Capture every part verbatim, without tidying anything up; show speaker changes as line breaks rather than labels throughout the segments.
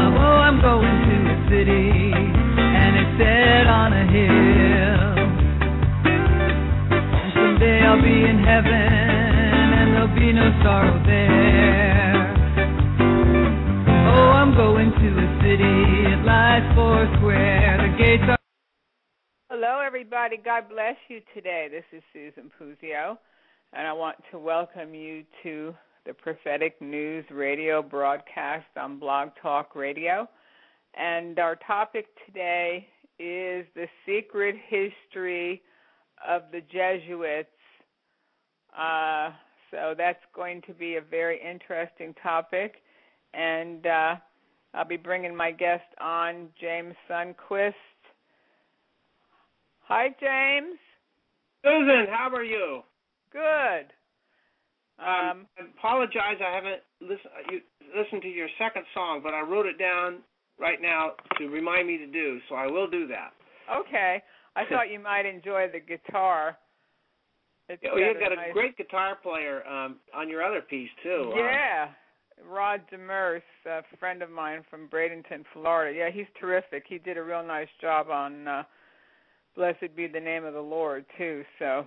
Oh, I'm going to a city, and it's set on a hill. And someday I'll be in heaven, and there'll be no sorrow there. Oh, I'm going to a city, it lies four square. The gates are...
Hello, everybody. God bless you today. This is Susan Puzio, and I want to welcome you to the Prophetic News radio broadcast on Blog Talk Radio. And our topic today is the secret history of the Jesuits. Uh, so that's going to be a very interesting topic. And uh, I'll be bringing my guest on, James Sundquist. Hi, James.
Susan, how are you?
Good.
Um, I apologize, I haven't listen, you, listened to your second song, but I wrote it down right now to remind me to do, so I will do that.
Okay. I thought you might enjoy the guitar. It's
oh, you've got
nice...
a great guitar player um, on your other piece, too.
Yeah. Um, Rod Demers, a friend of mine from Bradenton, Florida. Yeah, he's terrific. He did a real nice job on uh, Blessed Be the Name of the Lord, too, so...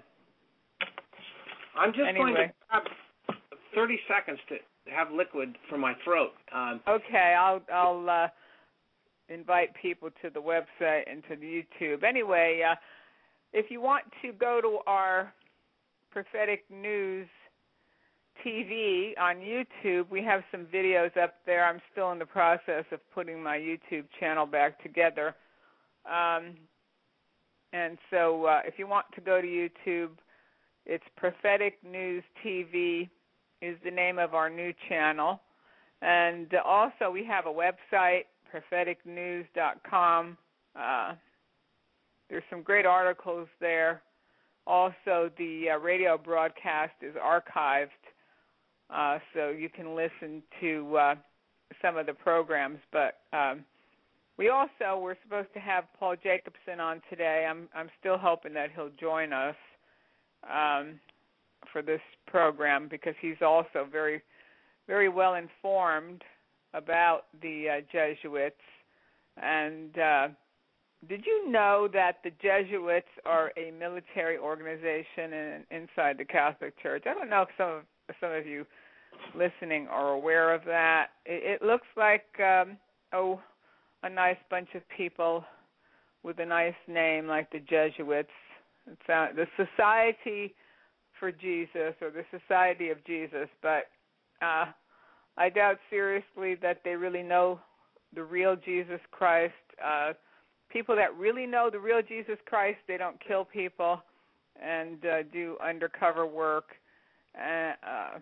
I'm just
anyway.
going to have thirty seconds to have liquid for my throat. Um,
okay, I'll I'll uh, invite people to the website and to the YouTube. Anyway, uh, if you want to go to our Prophetic News T V on YouTube, we have some videos up there. I'm still in the process of putting my YouTube channel back together. Um, and so uh, if you want to go to YouTube, it's Prophetic News T V is the name of our new channel. And also we have a website, prophetic news dot com. Uh, there's some great articles there. Also, the uh, radio broadcast is archived, uh, so you can listen to uh, some of the programs. But um, we also, we're supposed to have Paul Jacobson on today. I'm, I'm still hoping that he'll join us. Um, for this program, because he's also very, very well informed about the uh, Jesuits. And uh, did you know that the Jesuits are a military organization in, inside the Catholic Church? I don't know if some of some of you listening are aware of that. It, it looks like um, oh, a nice bunch of people with a nice name like the Jesuits. It's uh, the Society for Jesus, or the Society of Jesus, but uh, I doubt seriously that they really know the real Jesus Christ. Uh, people that really know the real Jesus Christ, they don't kill people and uh, do undercover work uh, uh,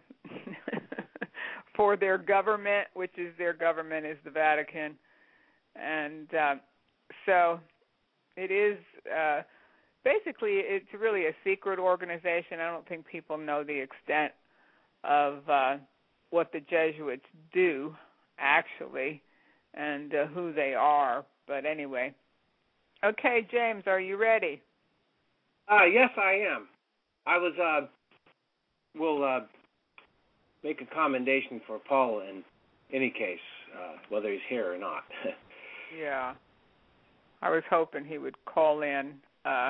for their government, which is their government is the Vatican. And uh, so it is... Uh, Basically, it's really a secret organization. I don't think people know the extent of uh, what the Jesuits do, actually, and uh, who they are. But anyway. Okay, James, are you ready?
Uh, yes, I am. I was, uh, will uh, make a commendation for Paul in any case, uh, whether he's here or not.
Yeah. I was hoping he would call in. Uh,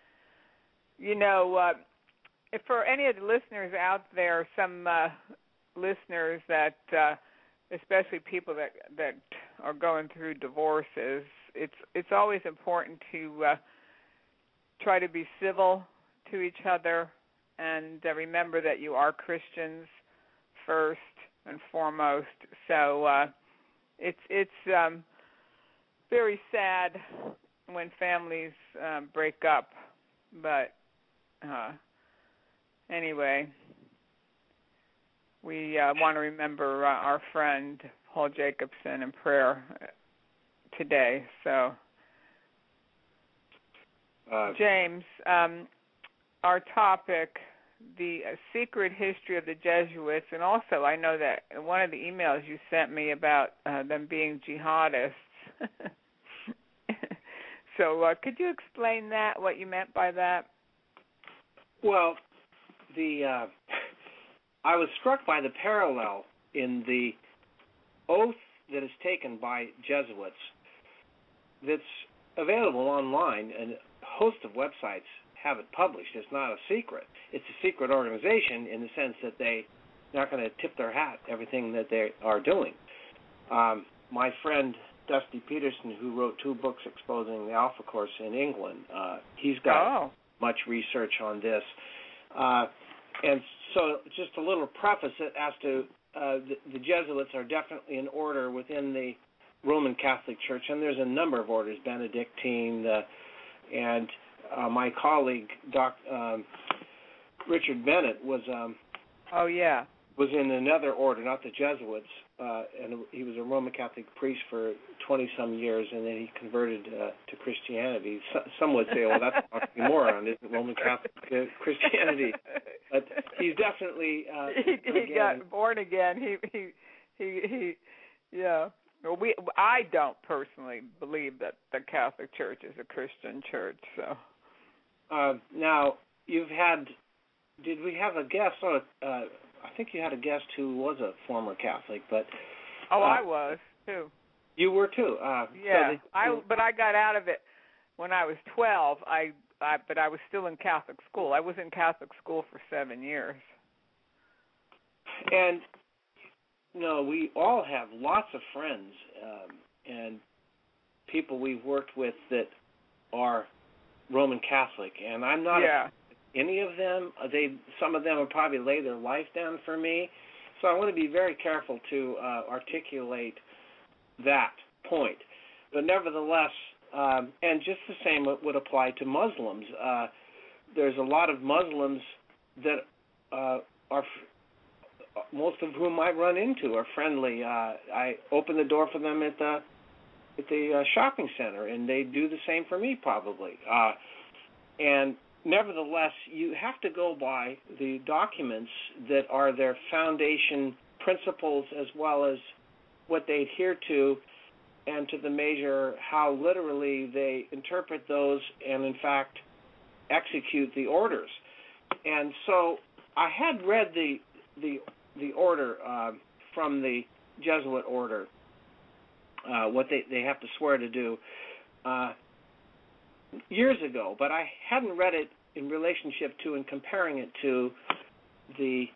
You know, uh, if for any of the listeners out there, some uh, listeners that, uh, especially people that that are going through divorces, it's it's always important to uh, try to be civil to each other and uh, remember that you are Christians first and foremost. So uh, it's it's um, very sad when families um, break up, but. Uh, anyway, we uh, want to remember uh, our friend Paul Jacobson in prayer today. So,
uh,
James, um, our topic, the uh, secret history of the Jesuits, and also I know that one of the emails you sent me about uh, them being jihadists. So uh, could you explain that, what you meant by that?
Well, the uh, I was struck by the parallel in the oath that is taken by Jesuits that's available online, and a host of websites have it published. It's not a secret. It's a secret organization in the sense that they're not going to tip their hat everything that they are doing. Um, my friend Dusty Peterson, who wrote two books exposing the Alpha Course in England, uh, he's got
oh.
much research on this. Uh, and so just a little preface as to uh, the, the Jesuits are definitely an order within the Roman Catholic Church, and there's a number of orders, Benedictine, uh, and uh, my colleague, Doc um, Richard Bennett, was um,
oh yeah
was in another order, not the Jesuits, uh, and he was a Roman Catholic priest for twenty some years, and then he converted uh, to Christianity. So, some would say, "Well, that's oxymoron, isn't Roman Catholic uh, Christianity?" But he's definitely uh,
he, he got born again. He he he he yeah. Well, we I don't personally believe that the Catholic Church is a Christian church. So
uh, now you've had. Did we have a guest? Oh, uh, I think you had a guest who was a former Catholic, but
oh,
uh,
I was too.
You were too. Uh,
yeah,
so the,
I but I got out of it when I was twelve. I, I but I was still in Catholic school. I was in Catholic school for seven years.
And you know, we all have lots of friends um, and people we've worked with that are Roman Catholic, and I'm not.
Yeah.
A, Any of them, they some of them will probably lay their life down for me. So I want to be very careful to uh, articulate that point. But nevertheless, um, and just the same would apply to Muslims. Uh, there's a lot of Muslims that uh, are, most of whom I run into are friendly. Uh, I open the door for them at the at the uh, shopping center, and they do the same for me probably. Uh, and Nevertheless, you have to go by the documents that are their foundation principles as well as what they adhere to, and to the measure how literally they interpret those and, in fact, execute the orders. And so I had read the the, the order uh, from the Jesuit order, uh, what they, they have to swear to do, uh, years ago, but I hadn't read it in relationship to and comparing it to the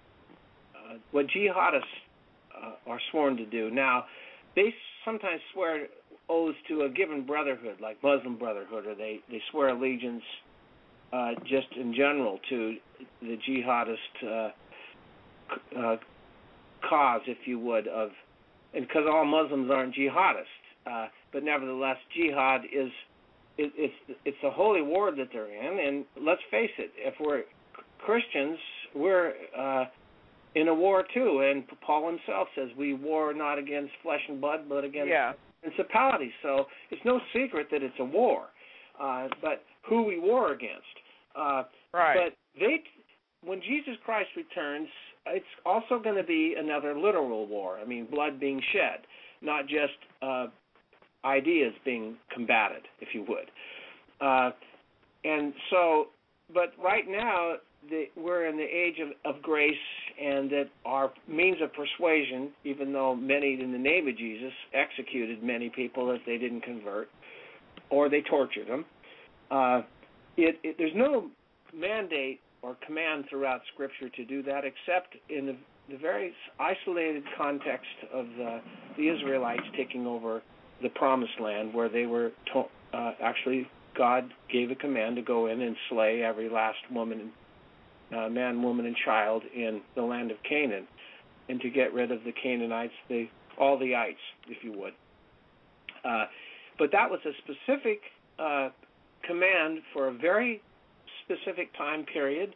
uh, what jihadists uh, are sworn to do. Now, they sometimes swear oaths to a given brotherhood, like Muslim Brotherhood, or they, they swear allegiance uh, just in general to the jihadist uh, uh, cause, if you would, of, and because all Muslims aren't jihadists, uh, but nevertheless, jihad is It, it's it's a holy war that they're in, and let's face it, if we're Christians, we're uh, in a war too. And Paul himself says we war not against flesh and blood, but against
yeah.
principalities. So it's no secret that it's a war, uh, but who we war against. Uh,
right.
But they, when Jesus Christ returns, it's also going to be another literal war. I mean, blood being shed, not just Uh, ideas being combated, if you would. Uh, and so, but right now, the, we're in the age of, of grace, and that our means of persuasion, even though many in the name of Jesus executed many people that they didn't convert, or they tortured them, uh, it, it, there's no mandate or command throughout Scripture to do that, except in the, the very isolated context of the, the Israelites taking over the Promised Land, where they were to- uh, actually God gave a command to go in and slay every last woman, uh, man, woman, and child in the land of Canaan, and to get rid of the Canaanites, the all the ites, if you would. Uh, but that was a specific uh, command for a very specific time period,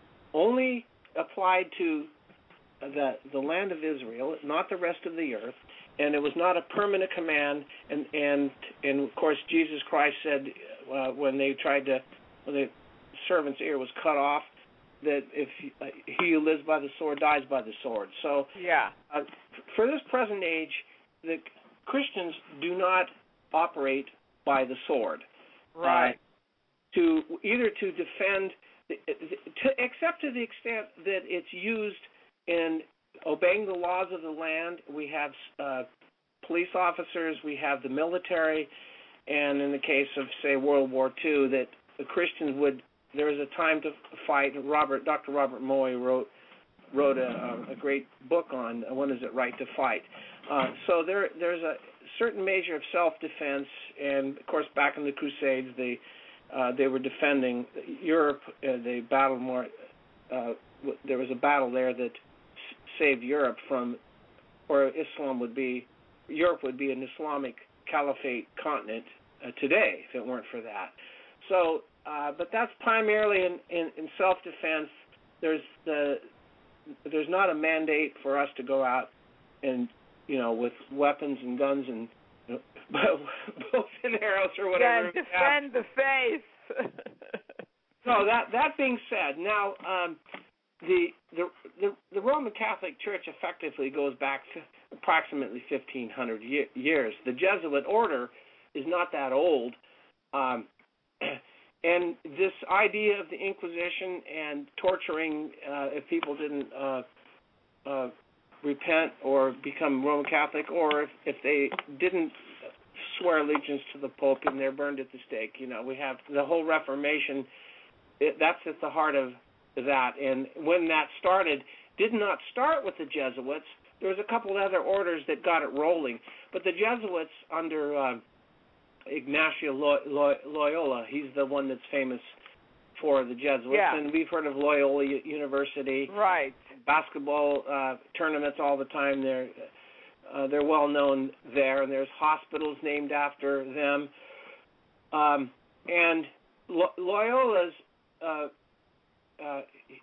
only applied to the the land of Israel, not the rest of the earth. And it was not a permanent command, and and and of course Jesus Christ said uh, when they tried to, when the servant's ear was cut off, that if he, uh, he who lives by the sword dies by the sword. So
yeah,
uh, for this present age, the Christians do not operate by the sword,
right?
Uh, to either to defend, to, except to the extent that it's used in obeying the laws of the land. We have uh, police officers, we have the military, and in the case of, say, World War Two, that the Christians would, there was a time to fight. Robert, Doctor Robert Moy wrote wrote a, a great book on when is it right to fight. Uh, so there there's a certain measure of self-defense, and of course back in the Crusades they uh, they were defending Europe. Uh, they battled more. Uh, there was a battle there that s- saved Europe from, or Islam would be, Europe would be an Islamic caliphate continent uh, today if it weren't for that. So, uh, but that's primarily in, in, in self-defense. There's the there's not a mandate for us to go out and, you know, with weapons and guns and you know, bows and arrows or whatever.
Yeah, defend the faith.
So that that being said, now um, the, the the the Roman Catholic Church effectively goes back to approximately fifteen hundred ye- years. The Jesuit order is not that old. Um, And this idea of the Inquisition and torturing uh, if people didn't uh, uh, repent or become Roman Catholic, or if, if they didn't swear allegiance to the Pope and they're burned at the stake. You know, we have the whole Reformation. It, that's at the heart of that. And when that started, did not start with the Jesuits. There was a couple of other orders that got it rolling. But the Jesuits under uh, Ignacio Loyola, he's the one that's famous for the Jesuits,
yeah.
and we've heard of Loyola University.
Right.
Basketball uh, tournaments all the time. They're uh, they're well known there, and there's hospitals named after them. Um, and Lo- Loyola's uh, uh,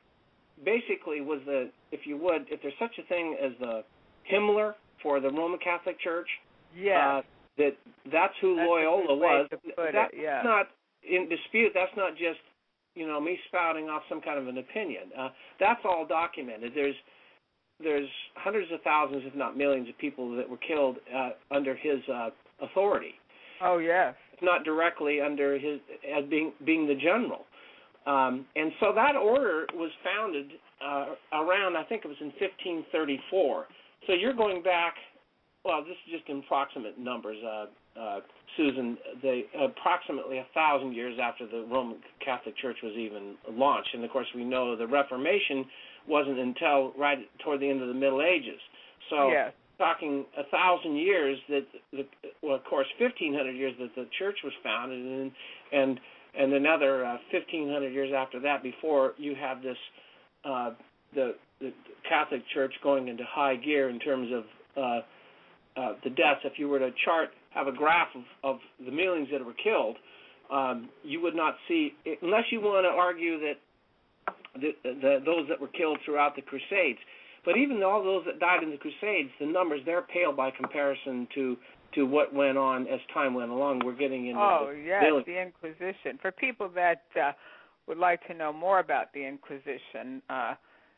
basically was the, if you would, if there's such a thing as the Himmler for the Roman Catholic Church.
Yeah.
Uh, that that's who
that's
Loyola was. That's
it, yeah.
not in dispute. That's not just, you know, me spouting off some kind of an opinion. Uh, that's all documented. There's there's hundreds of thousands, if not millions, of people that were killed uh, under his uh, authority.
Oh yes.
Not directly under his as being being the general. Um, and so that order was founded uh, around, I think it was in fifteen thirty-four. So you're going back. Well, this is just in approximate numbers, uh, uh, Susan. They approximately a thousand years after the Roman Catholic Church was even launched, and of course we know the Reformation wasn't until right toward the end of the Middle Ages. So,
yes.
talking a thousand years that, the, well, of course, fifteen hundred years that the church was founded, and and and another uh, fifteen hundred years after that, before you have this uh, the, the Catholic Church going into high gear in terms of uh, Uh, the deaths. If you were to chart, have a graph of, of the millions that were killed, um, you would not see, unless you want to argue that the, the, those that were killed throughout the Crusades. But even all those that died in the Crusades, the numbers, they're pale by comparison to, to what went on as time went along. We're getting into
Oh,
the
yes,
billions.
the Inquisition. For people that uh, would like to know more about the Inquisition, uh,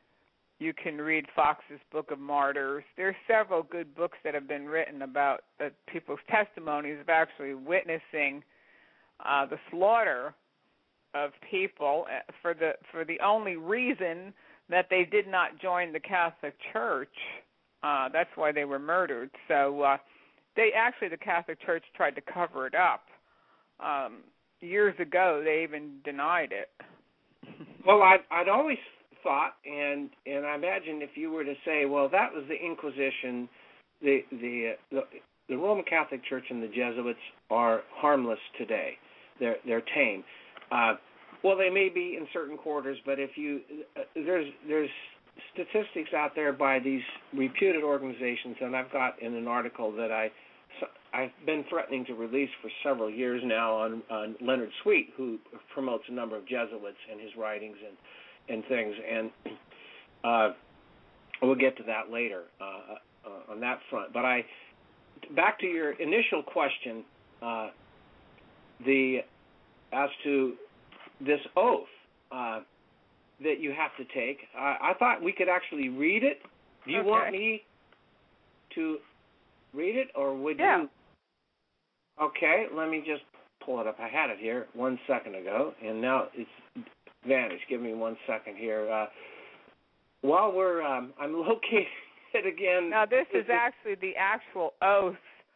you can read Fox's Book of Martyrs. There's several good books that have been written about uh, people's testimonies of actually witnessing uh, the slaughter of people for the for the only reason that they did not join the Catholic Church. Uh, that's why they were murdered. So uh, they actually, the Catholic Church tried to cover it up. Um, years ago, they even denied it.
Well, I'd, I'd always thought, and and I imagine if you were to say, well, that was the Inquisition, the the the, the Roman Catholic Church and the Jesuits are harmless today. They're they're tame. Uh, well, they may be in certain quarters, but if you uh, there's there's statistics out there by these reputed organizations, and I've got in an article that I I've been threatening to release for several years now on, on Leonard Sweet, who promotes a number of Jesuits in his writings and. and things, and uh, we'll get to that later uh, uh, on that front. But I, back to your initial question, uh, the as to this oath uh, that you have to take, I, I thought we could actually read it. Do you
okay.
want me to read it, or would
yeah.
you? Okay, let me just pull it up. I had it here one second ago, and now it's vanished. Give me one second here. Uh, while we're, um, I'm located again.
Now, this is actually the actual oath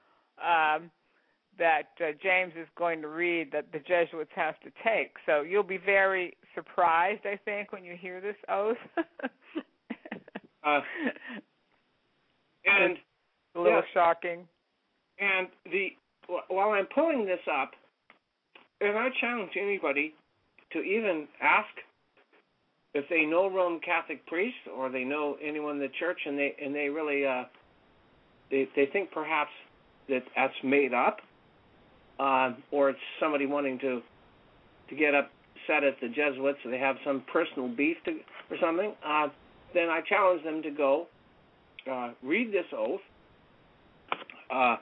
um, that uh, James is going to read that the Jesuits have to take. So you'll be very surprised, I think, when you hear this oath.
uh, and
it's a little
yes,
shocking.
And the while I'm pulling this up, and I challenge anybody to even ask if they know Roman Catholic priests or they know anyone in the church, and they and they really uh, they they think perhaps that that's made up, uh, or it's somebody wanting to to get upset at the Jesuits, or they have some personal beef to, or something. Uh, then I challenge them to go uh, read this oath. Uh,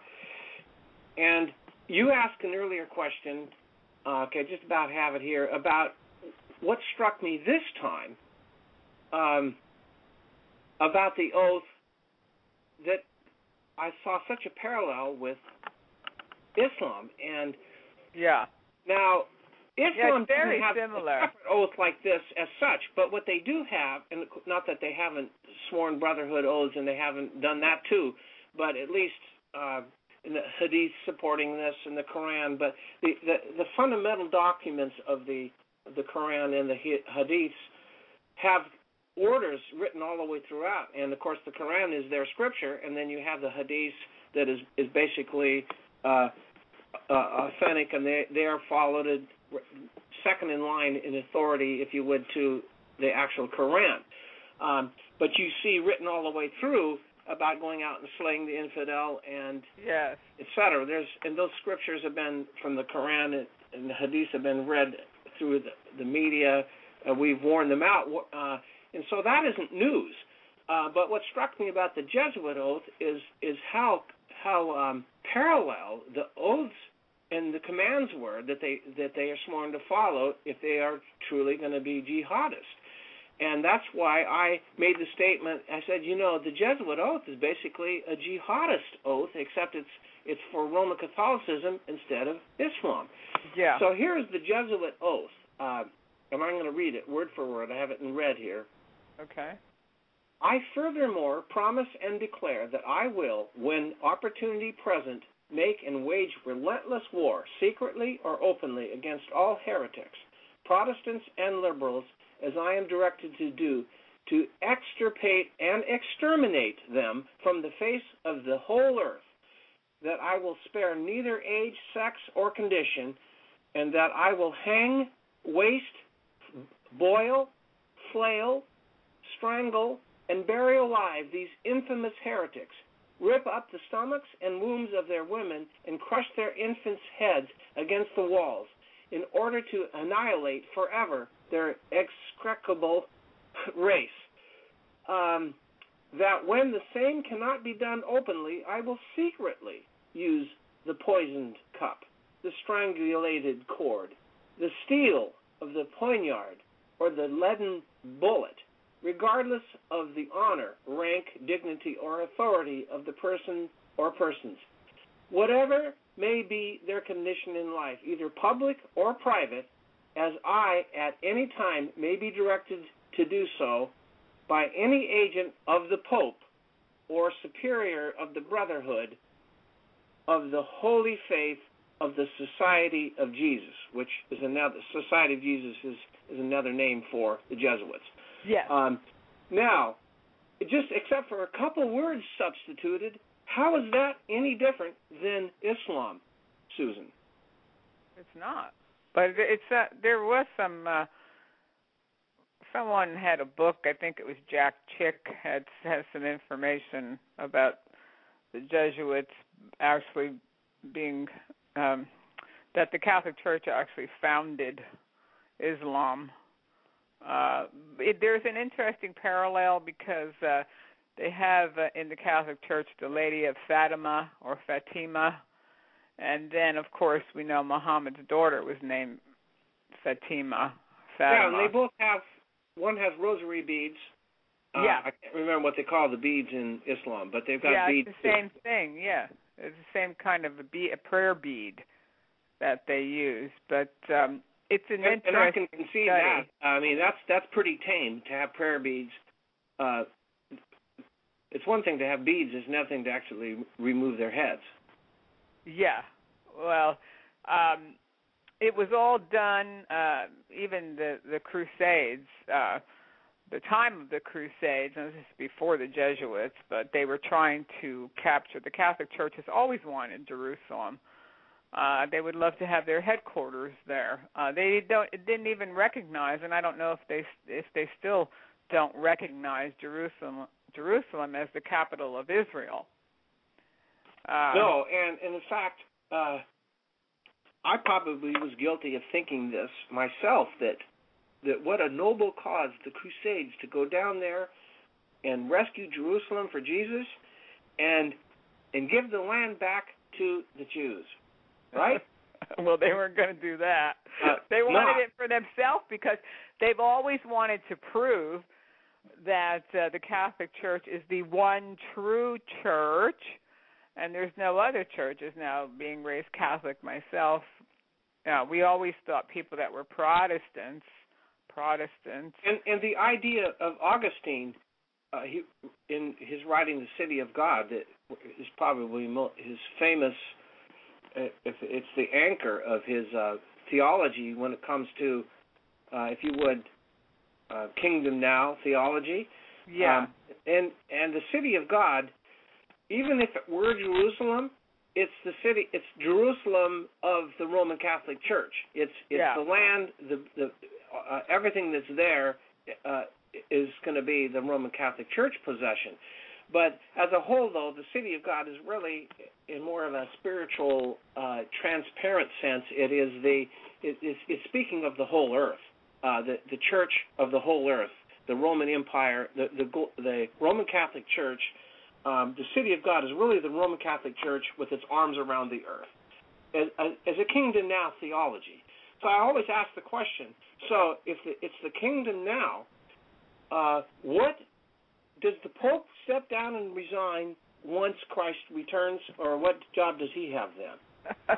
and you asked an earlier question. Uh, okay, just about have it here about what struck me this time um, about the oath, that I saw such a parallel with Islam. And
yeah,
now Islam
yeah, it's very
doesn't have
similar.
a separate oath like this as such, but what they do have, and not that they haven't sworn brotherhood oaths and they haven't done that too, but at least uh, in the Hadith supporting this and the Quran, but the, the, the fundamental documents of the the Quran and the Hadiths have orders written all the way throughout. And, of course, the Quran is their scripture, and then you have the Hadiths that is, is basically uh, uh, authentic, and they, they are followed second in line in authority, if you would, to the actual Quran. Um, but you see written all the way through about going out and slaying the infidel and
yes,
et cetera. There's, and those scriptures have been from the Quran and the Hadiths have been read through the, the media. Uh, we've worn them out. Uh, and so that isn't news. Uh, but what struck me about the Jesuit oath is is how how um, parallel the oaths and the commands were that they that they are sworn to follow if they are truly going to be jihadists. And that's why I made the statement. I said, you know, the Jesuit oath is basically a jihadist oath, except it's it's for Roman Catholicism instead of Islam.
Yeah.
So here's the Jesuit oath, uh, and I'm going to read it word for word. I have it in red here.
Okay.
I furthermore promise and declare that I will, when opportunity present, make and wage relentless war, secretly or openly, against all heretics, Protestants and liberals, as I am directed to do, to extirpate and exterminate them from the face of the whole earth, that I will spare neither age, sex, or condition, and that I will hang, waste, boil, flail, strangle, and bury alive these infamous heretics, rip up the stomachs and wombs of their women, and crush their infants' heads against the walls, in order to annihilate forever their execrable race. Um, that when the same cannot be done openly, I will secretly use the poisoned cup, the strangulated cord, the steel of the poignard, or the leaden bullet, regardless of the honor, rank, dignity, or authority of the person or persons. Whatever may be their condition in life, either public or private, as I at any time may be directed to do so by any agent of the Pope or superior of the Brotherhood of the Holy Faith of the Society of Jesus, which is another, Society of Jesus is, is another name for the Jesuits.
Yes.
Um, now, just except for a couple words substituted, how is that any different than Islam, Susan?
It's not. But it's uh, there was some. Uh, someone had a book. I think it was Jack Chick had has some information about the Jesuits actually being um, that the Catholic Church actually founded Islam. Uh, it, there's an interesting parallel because uh, they have uh, in the Catholic Church the Lady of Fatima or Fatima, and then of course we know Muhammad's daughter was named Fatima. Fatima.
Yeah, and they both have. One has rosary beads. Uh,
yeah,
I can't remember what they call the beads in Islam, but they've got
yeah,
beads.
Yeah, it's the same too. thing. Yeah, it's the same kind of a, bead, a prayer bead that they use, but. Um, It's an
and,
interesting
and I can concede
study.
that. I mean, that's that's pretty tame to have prayer beads. Uh, it's one thing to have beads; it's another thing to actually remove their heads.
Yeah. Well, um, it was all done, uh, even the, the Crusades, uh, the time of the Crusades, and this is before the Jesuits, but they were trying to capture, the Catholic Church has always wanted Jerusalem. Uh, they would love to have their headquarters there. Uh, they don't, didn't even recognize, and I don't know if they if they still don't recognize Jerusalem Jerusalem as the capital of Israel. Uh,
no, and, and in fact, uh, I probably was guilty of thinking this myself, that that what a noble cause, the Crusades, to go down there and rescue Jerusalem for Jesus and and give the land back to the Jews, right?
Well, they weren't going to do that.
Uh,
they wanted
not.
it for themselves because they've always wanted to prove that uh, the Catholic Church is the one true church, and there's no other churches. Now, being raised Catholic myself, uh, we always thought people that were Protestants, Protestants.
And, and the idea of Augustine, uh, he, in his writing *The City of God*, that is probably his famous, uh, if it's the anchor of his uh, theology when it comes to, uh, if you would, uh, kingdom now theology.
Yeah.
Um, and and the city of God, even if it were Jerusalem, it's the city. It's Jerusalem of the Roman Catholic Church. It's it's
yeah.
the land. The the uh, everything that's there uh, is going to be the Roman Catholic Church possession. But as a whole, though, the city of God is really, in more of a spiritual, uh, transparent sense, it is the it, it's, it's speaking of the whole earth, uh, the the Church of the whole earth, the Roman Empire, the the, the Roman Catholic Church. Um, the city of God is really the Roman Catholic Church with its arms around the earth, as, as a kingdom now theology. So I always ask the question: so if the, it's the kingdom now, uh, what does the Pope step down and resign once Christ returns, or what job does he have then?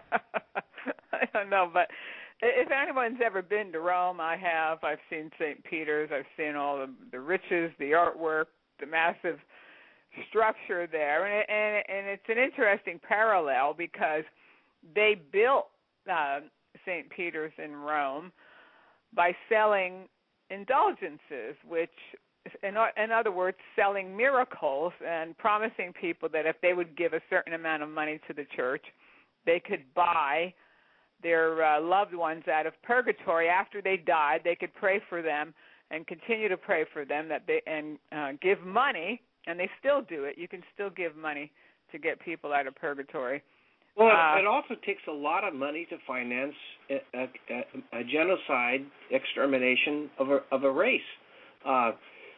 I don't know, but if anyone's ever been to Rome, I have. I've seen Saint Peter's. I've seen all the, the riches, the artwork, the massive structure there, and, and, and it's an interesting parallel because they built uh, Saint Peter's in Rome by selling indulgences, which, in, in other words, selling miracles and promising people that if they would give a certain amount of money to the church, they could buy their uh, loved ones out of purgatory. After they died, they could pray for them and continue to pray for them that they and uh, give money. And they still do it. You can still give money to get people out of purgatory.
Well,
uh,
it also takes a lot of money to finance a, a, a genocide, extermination of a, of a race. Uh,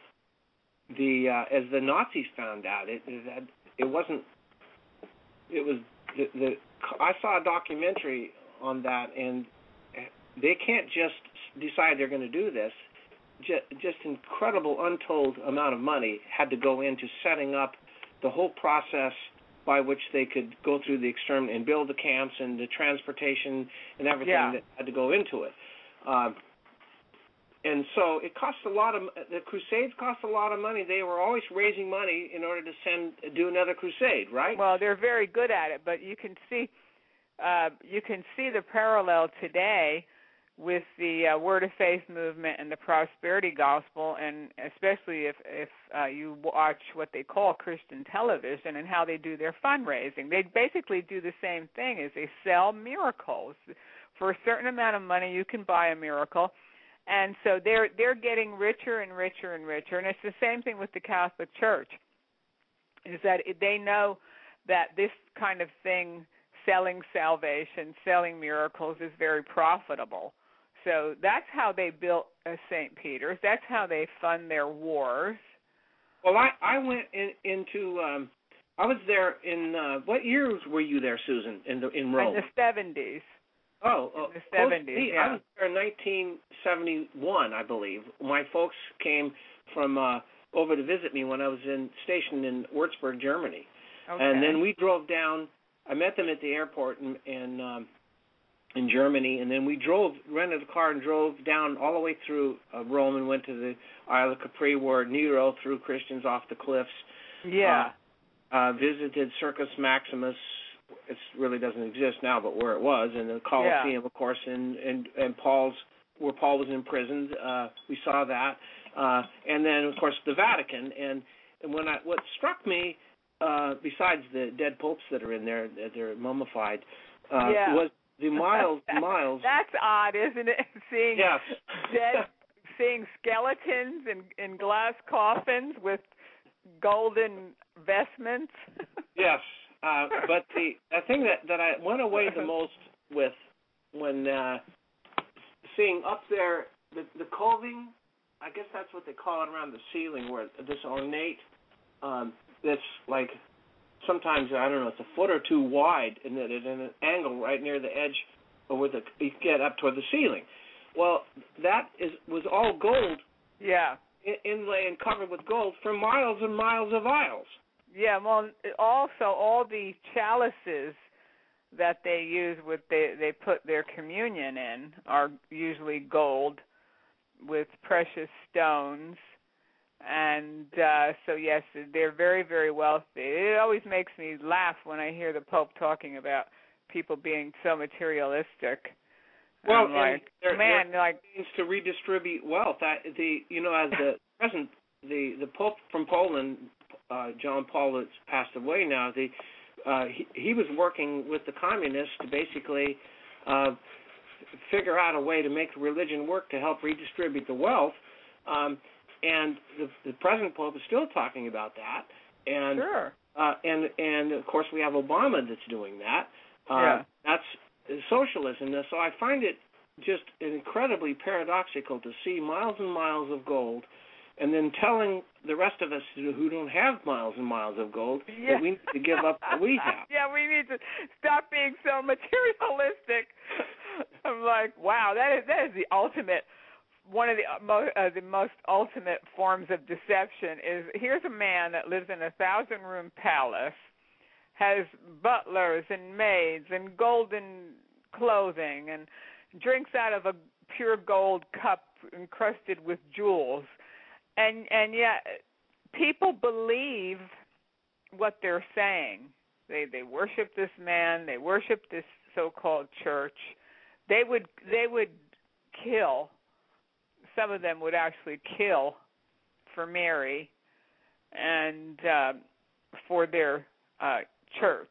the uh, as the Nazis found out, it it, it wasn't. It was the, the. I saw a documentary on that, and they can't just decide they're going to do this. Just incredible, untold amount of money had to go into setting up the whole process by which they could go through the extermin and build the camps and the transportation and everything
yeah.
that had to go into it. Um, and so it cost a lot of. The Crusades cost a lot of money. They were always raising money in order to send do another crusade, right?
Well, they're very good at it, but you can see uh, you can see the parallel today with the uh, Word of Faith movement and the prosperity gospel, and especially if, if uh, you watch what they call Christian television and how they do their fundraising. They basically do the same thing, is they sell miracles. For a certain amount of money, you can buy a miracle, and so they're they're getting richer and richer and richer, and it's the same thing with the Catholic Church, is that they know that this kind of thing, selling salvation, selling miracles, is very profitable. So that's how they built uh, Saint Peter's. That's how they fund their wars.
Well, I, I went in, into, um, I was there in, uh, what years were you there, Susan, in the, in Rome?
In the seventies.
Oh,
in
uh,
the seventies, yeah.
I was there in nineteen seventy-one, I believe. My folks came from uh, over to visit me when I was in stationed in Würzburg, Germany.
Okay.
And then we drove down. I met them at the airport in, in um, in Germany, and then we drove, rented a car and drove down all the way through uh, Rome and went to the Isle of Capri where Nero threw Christians off the cliffs.
Yeah.
Uh, uh, visited Circus Maximus, it really doesn't exist now, but where it was, and the Colosseum,
yeah.
of course, and and and Paul's where Paul was imprisoned. Uh, we saw that, uh, and then of course the Vatican. And and when I what struck me, uh, besides the dead popes that are in there, that they're mummified, uh,
yeah.
was the miles
that,
miles.
That's odd, isn't it? Seeing
yes.
dead, seeing skeletons in in glass coffins with golden vestments.
Yes. Uh, but the, the thing that, that I went away the most with when uh, seeing up there the, the coving, I guess that's what they call it around the ceiling, where this ornate, um, that's like sometimes, I don't know, it's a foot or two wide, and at an angle right near the edge, or with the, you get up toward the ceiling. Well, that is was all gold.
Yeah.
Inlay and covered with gold for miles and miles of aisles.
Yeah, well, also all the chalices that they use with they they put their communion in are usually gold with precious stones, and uh, so yes, they're very very wealthy. It always makes me laugh when I hear the Pope talking about people being so materialistic.
Well,
I'm like,
they're,
man,
they're
like
means to redistribute wealth. That the you know as the present the the Pope from Poland. Uh, John Paul has passed away now. The, uh, he, he was working with the communists to basically uh, figure out a way to make religion work to help redistribute the wealth. Um, and the, the present Pope is still talking about that. And
sure.
uh, and and of course we have Obama that's doing that. Uh,
yeah.
That's socialism. So I find it just incredibly paradoxical to see miles and miles of gold, and then telling the rest of us who don't have miles and miles of gold
yeah.
that we need to give up what we have.
Yeah, we need to stop being so materialistic. I'm like, wow, that is that is the ultimate, one of the most uh, the most ultimate forms of deception. Is here's a man that lives in a thousand room palace, has butlers and maids and golden clothing, and drinks out of a pure gold cup encrusted with jewels. And and yet people believe what they're saying. They they worship this man. They worship this so-called church. They would they would kill. Some of them would actually kill for Mary and uh, for their uh, church.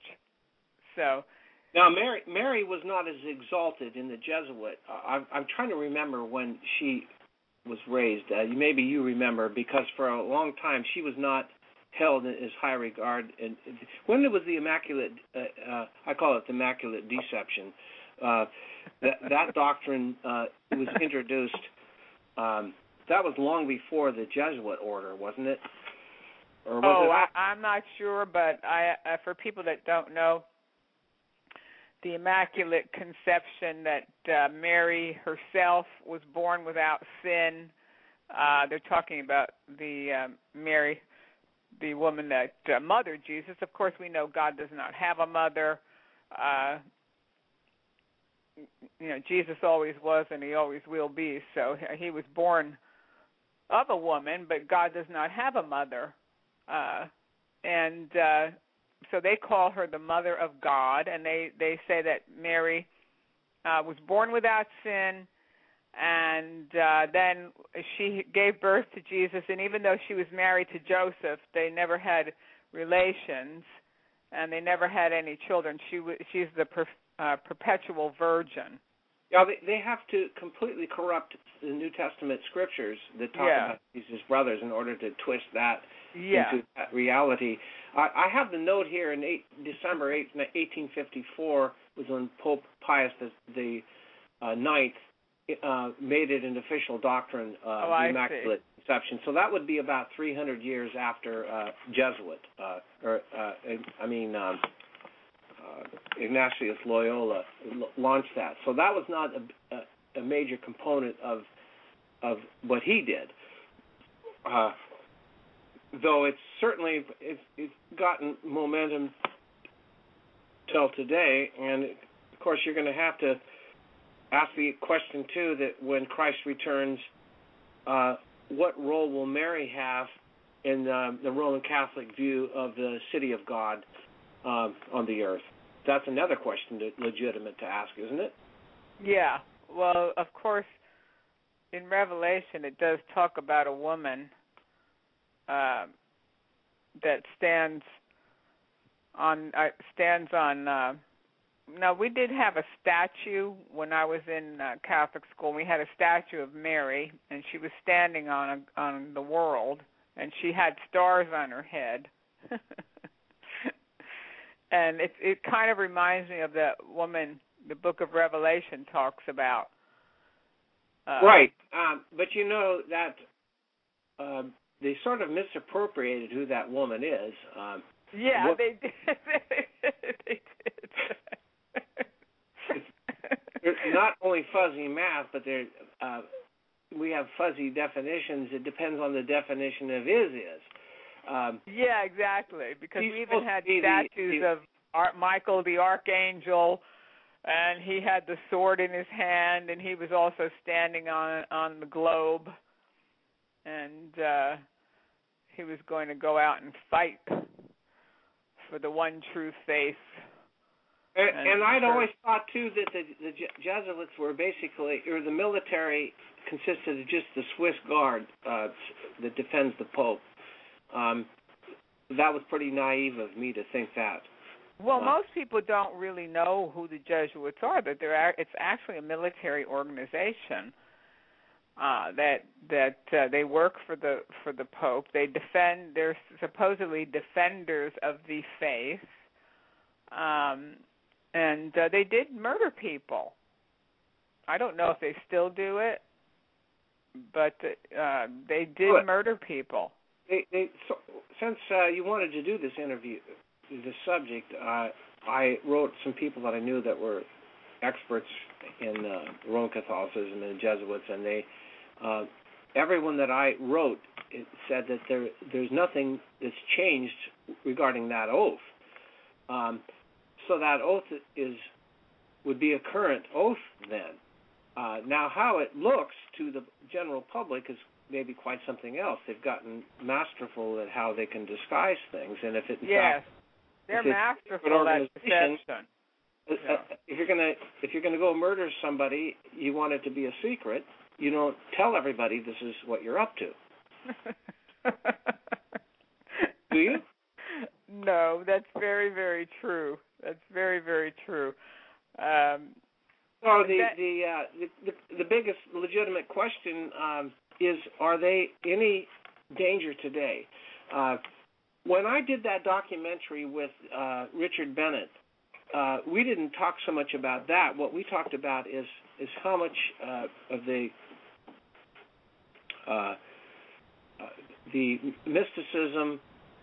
So
now Mary Mary was not as exalted in the Jesuit. Uh, I'm I'm trying to remember when she was raised. Uh, maybe you remember, because for a long time she was not held in as high regard. And when it was the Immaculate, uh, uh, I call it the Immaculate Deception, uh, that, that doctrine uh, was introduced. Um, that was long before the Jesuit order, wasn't it? Or was
oh,
it?
I, I'm not sure, but I, uh, for people that don't know, the Immaculate Conception, that uh, Mary herself was born without sin. Uh, they're talking about the um, Mary, the woman that uh, mothered Jesus. Of course, we know God does not have a mother. Uh, you know, Jesus always was and he always will be. So he was born of a woman, but God does not have a mother. Uh, and uh, so they call her the Mother of God, and they, they say that Mary uh, was born without sin, and uh, then she gave birth to Jesus, and even though she was married to Joseph, they never had relations, and they never had any children. She w- she's the per- uh, perpetual virgin.
Yeah, they, they have to completely corrupt the New Testament scriptures that talk
Yeah.
about Jesus' brothers in order to twist that
Yeah.
into that reality. I, I have the note here in eight, December eighth, eighteen fifty-four was when Pope Pius the, the uh, ninth uh, made it an official doctrine, uh,
Oh,
the
I
Immaculate
see.
Conception. So that would be about three hundred years after uh, Jesuit, uh, or uh, I mean um, uh, Ignatius Loyola l- launched that. So that was not a, a, a major component of of what he did. Uh, though it's certainly it's, it's gotten momentum till today, and of course you're going to have to ask the question too that when Christ returns, uh, what role will Mary have in uh, the Roman Catholic view of the city of God um, on the earth? that's another question to, legitimate to ask, isn't it?
Yeah. Well, of course, in Revelation, it does talk about a woman uh, that stands on uh, stands on. Uh, now, we did have a statue when I was in uh, Catholic school. We had a statue of Mary, and she was standing on a, on the world, and she had stars on her head. And it it kind of reminds me of the woman the Book of Revelation talks about. Uh,
right, um, but you know that uh, they sort of misappropriated who that woman is. Um,
yeah,
what,
they did. they did.
There's not only fuzzy math, but there uh, we have fuzzy definitions. It depends on the definition of is is. Um,
yeah, exactly. Because we even had
be
statues
the, the,
of Ar- Michael the Archangel, and he had the sword in his hand, and he was also standing on on the globe, and uh, he was going to go out and fight for the one true faith.
And,
and,
and I'd
for,
always thought too that the, the Jesuits were basically, or the military consisted of just the Swiss Guard uh, that defends the Pope. Um, that was pretty naive of me to think that.
Well,
uh,
most people don't really know who the Jesuits are. That they're it's actually a military organization uh, that that uh, they work for the for the Pope. They defend. They're supposedly defenders of the faith, um, and uh, they did murder people. I don't know if they still do it, but uh, they did
Good.
murder people.
They, they, so, since uh, you wanted to do this interview, this subject, uh, I wrote some people that I knew that were experts in uh, Roman Catholicism and Jesuits, and they, uh, everyone that I wrote it said that there, there's nothing that's changed regarding that oath. Um, so that oath is would be a current oath then. Uh, now, how it looks to the general public is maybe quite something else. They've gotten masterful at how they can disguise things, and if it in
yes,
fact,
they're
if
masterful at deception.
Uh,
yeah.
If you're gonna if you're gonna go murder somebody, you want it to be a secret. You don't tell everybody this is what you're up to. Do you?
No, that's very, very true. That's very, very true. Um,
so the
that,
the, uh, the the the biggest legitimate question um, is: are they any danger today? Uh, when I did that documentary with uh, Richard Bennett, uh, we didn't talk so much about that. What we talked about is is how much uh, of the uh, uh, the mysticism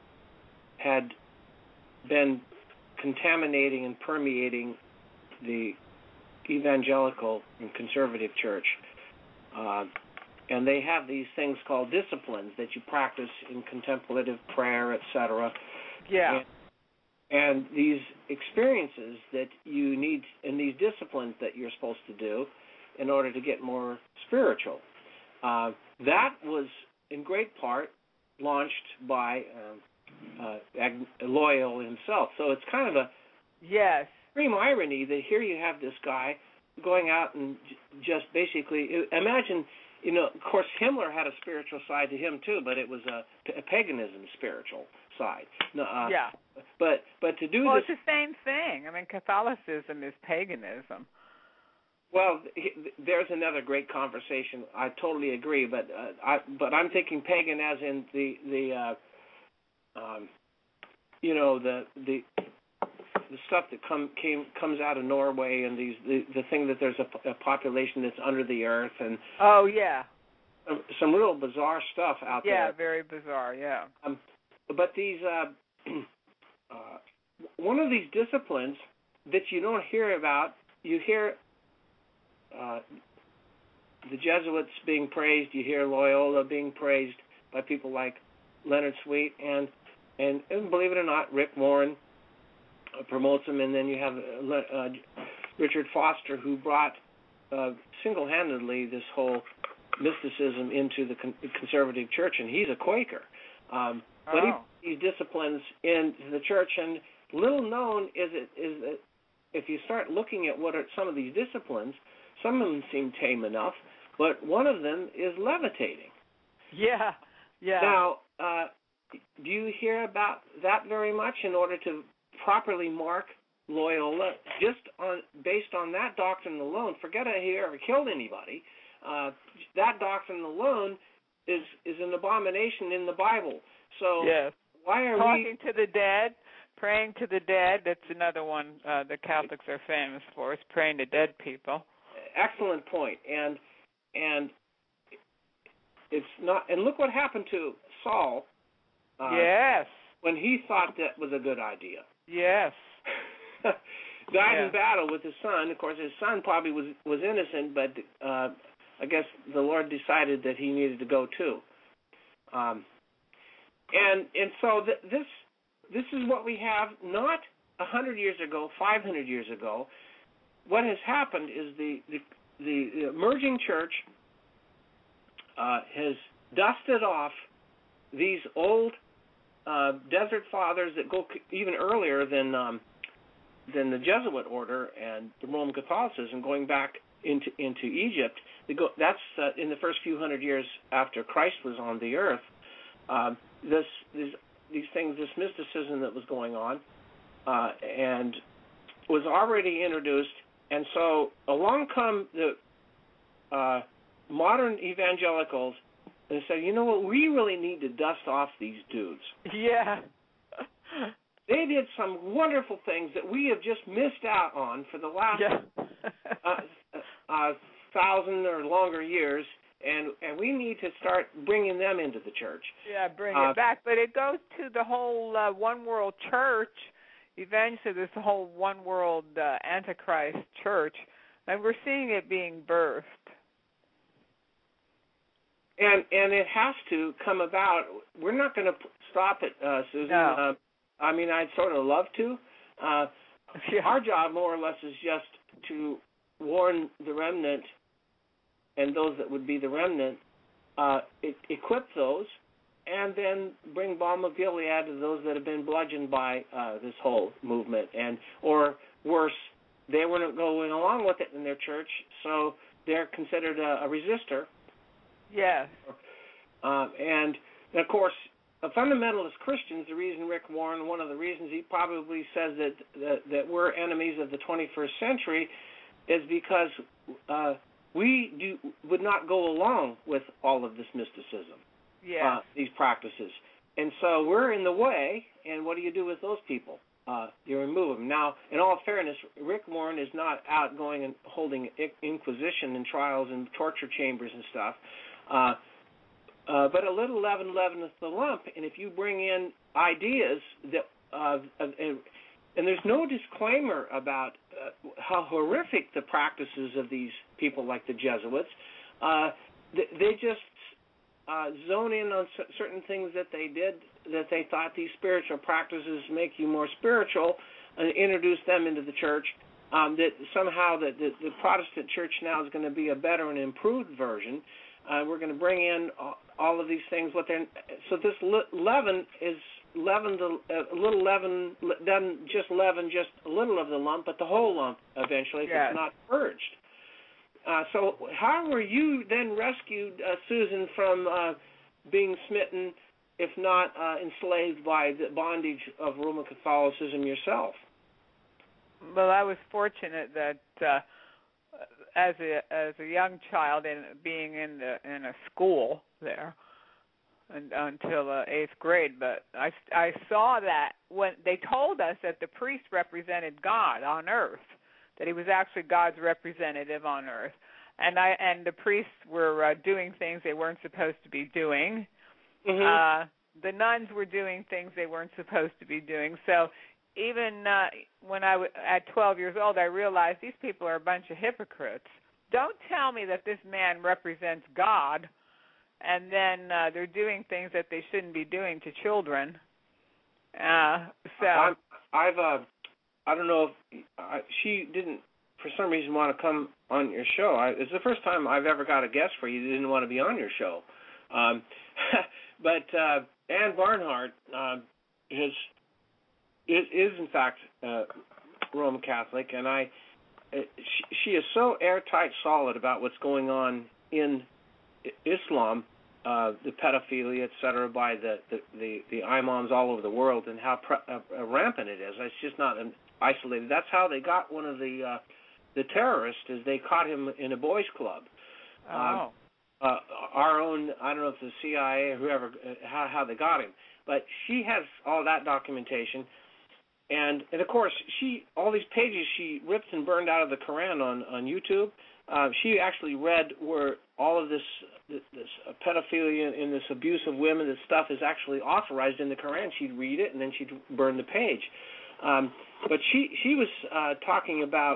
had been contaminating and permeating the evangelical and conservative church. Uh, and they have these things called disciplines that you practice in contemplative prayer, et cetera.
Yeah.
And, and these experiences that you need, and these disciplines that you're supposed to do in order to get more spiritual. Uh, that was, in great part, launched by um, uh, Loyola himself. So it's kind of a
yes.
extreme irony that here you have this guy going out and j- just basically, imagine, you know, of course Himmler had a spiritual side to him too, but it was a, a paganism spiritual side. Uh,
yeah.
But but to do
well,
this,
it's the same thing. I mean, Catholicism is paganism.
Well, there's another great conversation. I totally agree, but uh, I but I'm thinking pagan as in the the uh, um, you know the the the stuff that come came comes out of Norway and these the, the thing that there's a, a population that's under the earth and
oh yeah,
some, some real bizarre stuff out
yeah,
there.
Yeah, very bizarre. Yeah.
Um, but these uh, uh, one of these disciplines that you don't hear about, you hear. Uh, the Jesuits being praised, you hear Loyola being praised by people like Leonard Sweet, and and, and believe it or not, Rick Warren uh, promotes them, and then you have uh, uh, Richard Foster, who brought uh, single-handedly this whole mysticism into the, con- the conservative church, and he's a Quaker. Um,
oh.
But he these disciplines in the church, and little known is it is that if you start looking at what are some of these disciplines, some of them seem tame enough, but one of them is levitating.
Yeah, yeah.
Now, uh, do you hear about that very much? In order to properly mark Loyola, just on based on that doctrine alone, forget he ever killed anybody. Uh, that doctrine alone is is an abomination in the Bible. So
yes.
why are
talking
we
to the dead, praying to the dead? That's another one uh, the Catholics are famous for, is praying to dead people.
Excellent point. And and it's not. And look what happened to Saul. Uh,
yes.
When he thought that was a good idea.
Yes.
Died
yeah.
in battle with his son. Of course, his son probably was was innocent, but uh, I guess the Lord decided that he needed to go too. Um, and and so th- this this is what we have. Not a hundred years ago, five hundred years ago. What has happened is the the, the emerging church uh, has dusted off these old uh, desert fathers that go c- even earlier than um, than the Jesuit order and the Roman Catholicism, going back into into Egypt. They go, that's uh, in the first few hundred years after Christ was on the earth. Um, this these these things, this mysticism that was going on, uh, and was already introduced. And so along come the uh, modern evangelicals. And say, you know what, we really need to dust off these dudes.
Yeah.
They did some wonderful things that we have just missed out on for the last
yeah.
uh, uh, thousand or longer years, and, and we need to start bringing them into the church.
Yeah, bring
uh,
it back. But it goes to the whole uh, one world church, eventually this whole one world uh, Antichrist church, and we're seeing it being birthed.
And and it has to come about. We're not going to stop it, uh, Susan.
No.
Uh, I mean, I'd sort of love to. Uh,
yeah.
Our job, more or less, is just to warn the remnant and those that would be the remnant, uh, e- equip those, and then bring balm of Gilead to those that have been bludgeoned by uh, this whole movement. And or worse, they weren't going along with it in their church, so they're considered a, a resistor.
Yes.
Uh, and, and, of course, a fundamentalist Christians, the reason Rick Warren, one of the reasons he probably says that that, that we're enemies of the twenty-first century is because uh, we do, would not go along with all of this mysticism,
yes.
uh, these practices. And so we're in the way, and what do you do with those people? Uh, you remove them. Now, in all fairness, Rick Warren is not out going and holding inquisition and trials and torture chambers and stuff. Uh, uh, but a little leaven leaveneth the lump, and if you bring in ideas that, uh, uh, and, and there's no disclaimer about uh, how horrific the practices of these people like the Jesuits, uh, they, they just uh, zone in on c- certain things that they did, that they thought these spiritual practices make you more spiritual, and introduce them into the church. Um, that somehow that the, the Protestant church now is going to be a better and improved version. Uh, we're going to bring in all of these things. What they're so this leaven is leaven a little leaven doesn't just leaven just a little of the lump, but the whole lump eventually if
yes.
it's not purged. Uh, so how were you then rescued, uh, Susan, from uh, being smitten, if not uh, enslaved by the bondage of Roman Catholicism yourself?
Well, I was fortunate that uh, as a as a young child and being in the in a school there and, until uh, eighth grade, but I, I saw that when they told us that the priest represented God on earth, that he was actually God's representative on earth, and I and the priests were uh, doing things they weren't supposed to be doing.
Mm-hmm.
Uh, the nuns were doing things they weren't supposed to be doing. So even uh, when I w- at twelve years old, I realized these people are a bunch of hypocrites. Don't tell me that this man represents God, and then uh, they're doing things that they shouldn't be doing to children. Uh, so
I'm, I've uh, I don't know if I, she didn't for some reason want to come on your show. I, it's the first time I've ever got a guest for you that didn't want to be on your show. Um, but uh, Ann Barnhart uh, has. It is, in fact, uh, Roman Catholic, and I she, she is so airtight solid about what's going on in Islam, uh, the pedophilia, et cetera, by the, the, the, the imams all over the world, and how pre- uh, rampant it is. It's just not an isolated. That's how they got one of the uh, the terrorists, is they caught him in a boys' club.
Oh.
Um, uh, our own, I don't know if the C I A or whoever, uh, how, how they got him. But she has all that documentation. And, and of course, she all these pages she ripped and burned out of the Quran on, on YouTube. Uh, she actually read where all of this this, this uh, pedophilia and this abuse of women, this stuff is actually authorized in the Quran. She'd read it and then she'd burn the page. Um, but she she was uh, talking about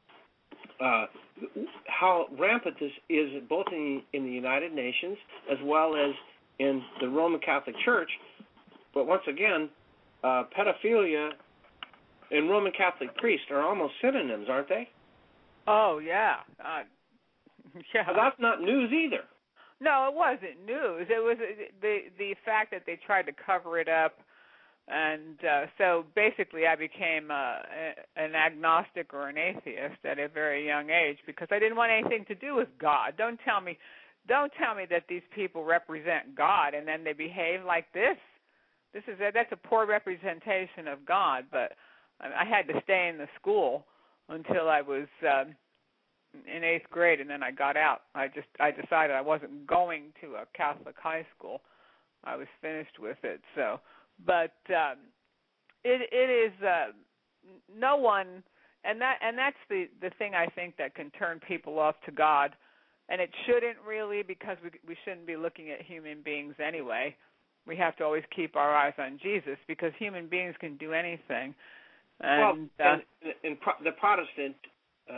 uh, how rampant this is both in, in the United Nations as well as in the Roman Catholic Church. But once again, uh, pedophilia and Roman Catholic priests are almost synonyms, aren't they?
Oh, yeah. Uh, yeah.
Well, that's not news either.
No, it wasn't news. It was the the fact that they tried to cover it up. And uh, so basically I became uh, an agnostic or an atheist at a very young age because I didn't want anything to do with God. Don't tell me, don't tell me that these people represent God and then they behave like this. This is a, that's a poor representation of God. But I had to stay in the school until I was um, in eighth grade, and then I got out. I just I decided I wasn't going to a Catholic high school. I was finished with it. So, but um, it it is uh, no one, and that and that's the the thing I think that can turn people off to God, and it shouldn't really, because we we shouldn't be looking at human beings anyway. We have to always keep our eyes on Jesus because human beings can do anything. And,
well,
uh,
in, in pro- the Protestant uh,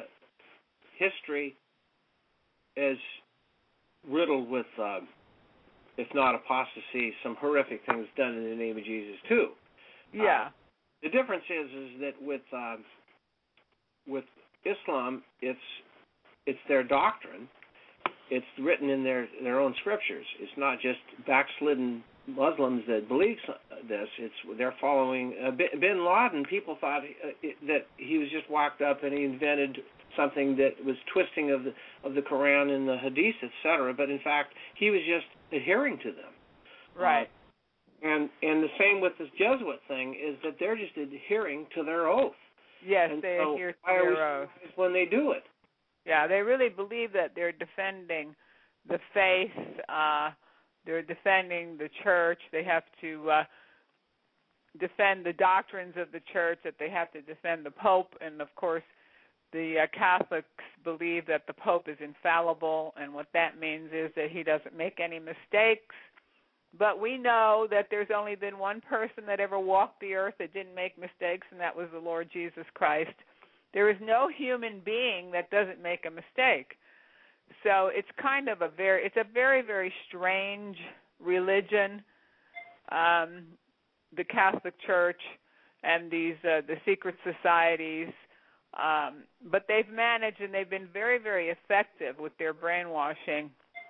history is riddled with, uh, if not apostasy, some horrific things done in the name of Jesus too.
Yeah.
Uh, the difference is, is that with uh, with Islam, it's it's their doctrine. It's written in their their own scriptures. It's not just backslidden Muslims that believe this. It's they're following uh, Bin Laden. People thought uh, it, that he was just walked up and he invented something that was twisting of the of the Quran and the Hadith, et cetera. But in fact, he was just adhering to them.
Right.
Uh, and and the same with this Jesuit thing is that they're just adhering to their oath.
Yes,
and
they
so
adhere to
why are we
their oath.
surprised when they do it?
Yeah, they really believe that they're defending the faith. Uh, they're defending the church. They have to uh, defend the doctrines of the church, that they have to defend the Pope. And, of course, the uh, Catholics believe that the Pope is infallible, and what that means is that he doesn't make any mistakes. But we know that there's only been one person that ever walked the earth that didn't make mistakes, and that was the Lord Jesus Christ. There is no human being that doesn't make a mistake. So it's kind of a very, it's a very, very strange religion, um, the Catholic Church and these uh, the secret societies. Um, but they've managed, and they've been very, very effective with their brainwashing.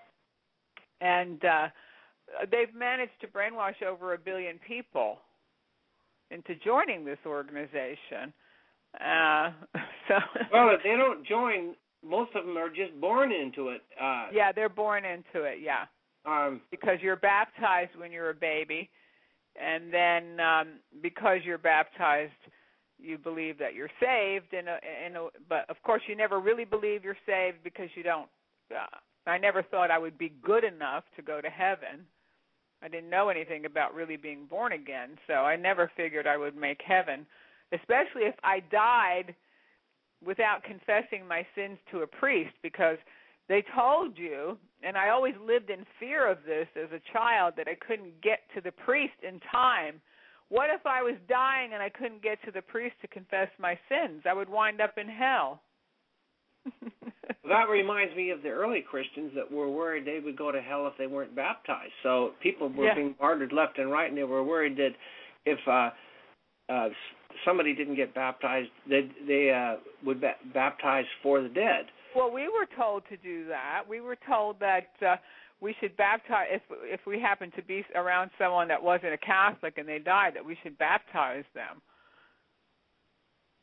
And uh, they've managed to brainwash over a billion people into joining this organization. Uh, so
well, if they don't join, most of them are just born into it. Uh,
yeah, they're born into it. Yeah,
um,
because you're baptized when you're a baby, and then um, because you're baptized, you believe that you're saved. In a, in a, but of course, you never really believe you're saved because you don't. Uh, I never thought I would be good enough to go to heaven. I didn't know anything about really being born again, so I never figured I would make heaven. Especially if I died without confessing my sins to a priest, because they told you, and I always lived in fear of this as a child, that I couldn't get to the priest in time. What if I was dying and I couldn't get to the priest to confess my sins? I would wind up in hell.
That reminds me of the early Christians that were worried they would go to hell if they weren't baptized. So people were
yeah.
being martyred left and right, and they were worried that if uh, uh, somebody didn't get baptized, they they uh, would ba- baptize for the dead.
Well, we were told to do that. We were told that uh, we should baptize if if we happened to be around someone that wasn't a Catholic and they died, that we should baptize them.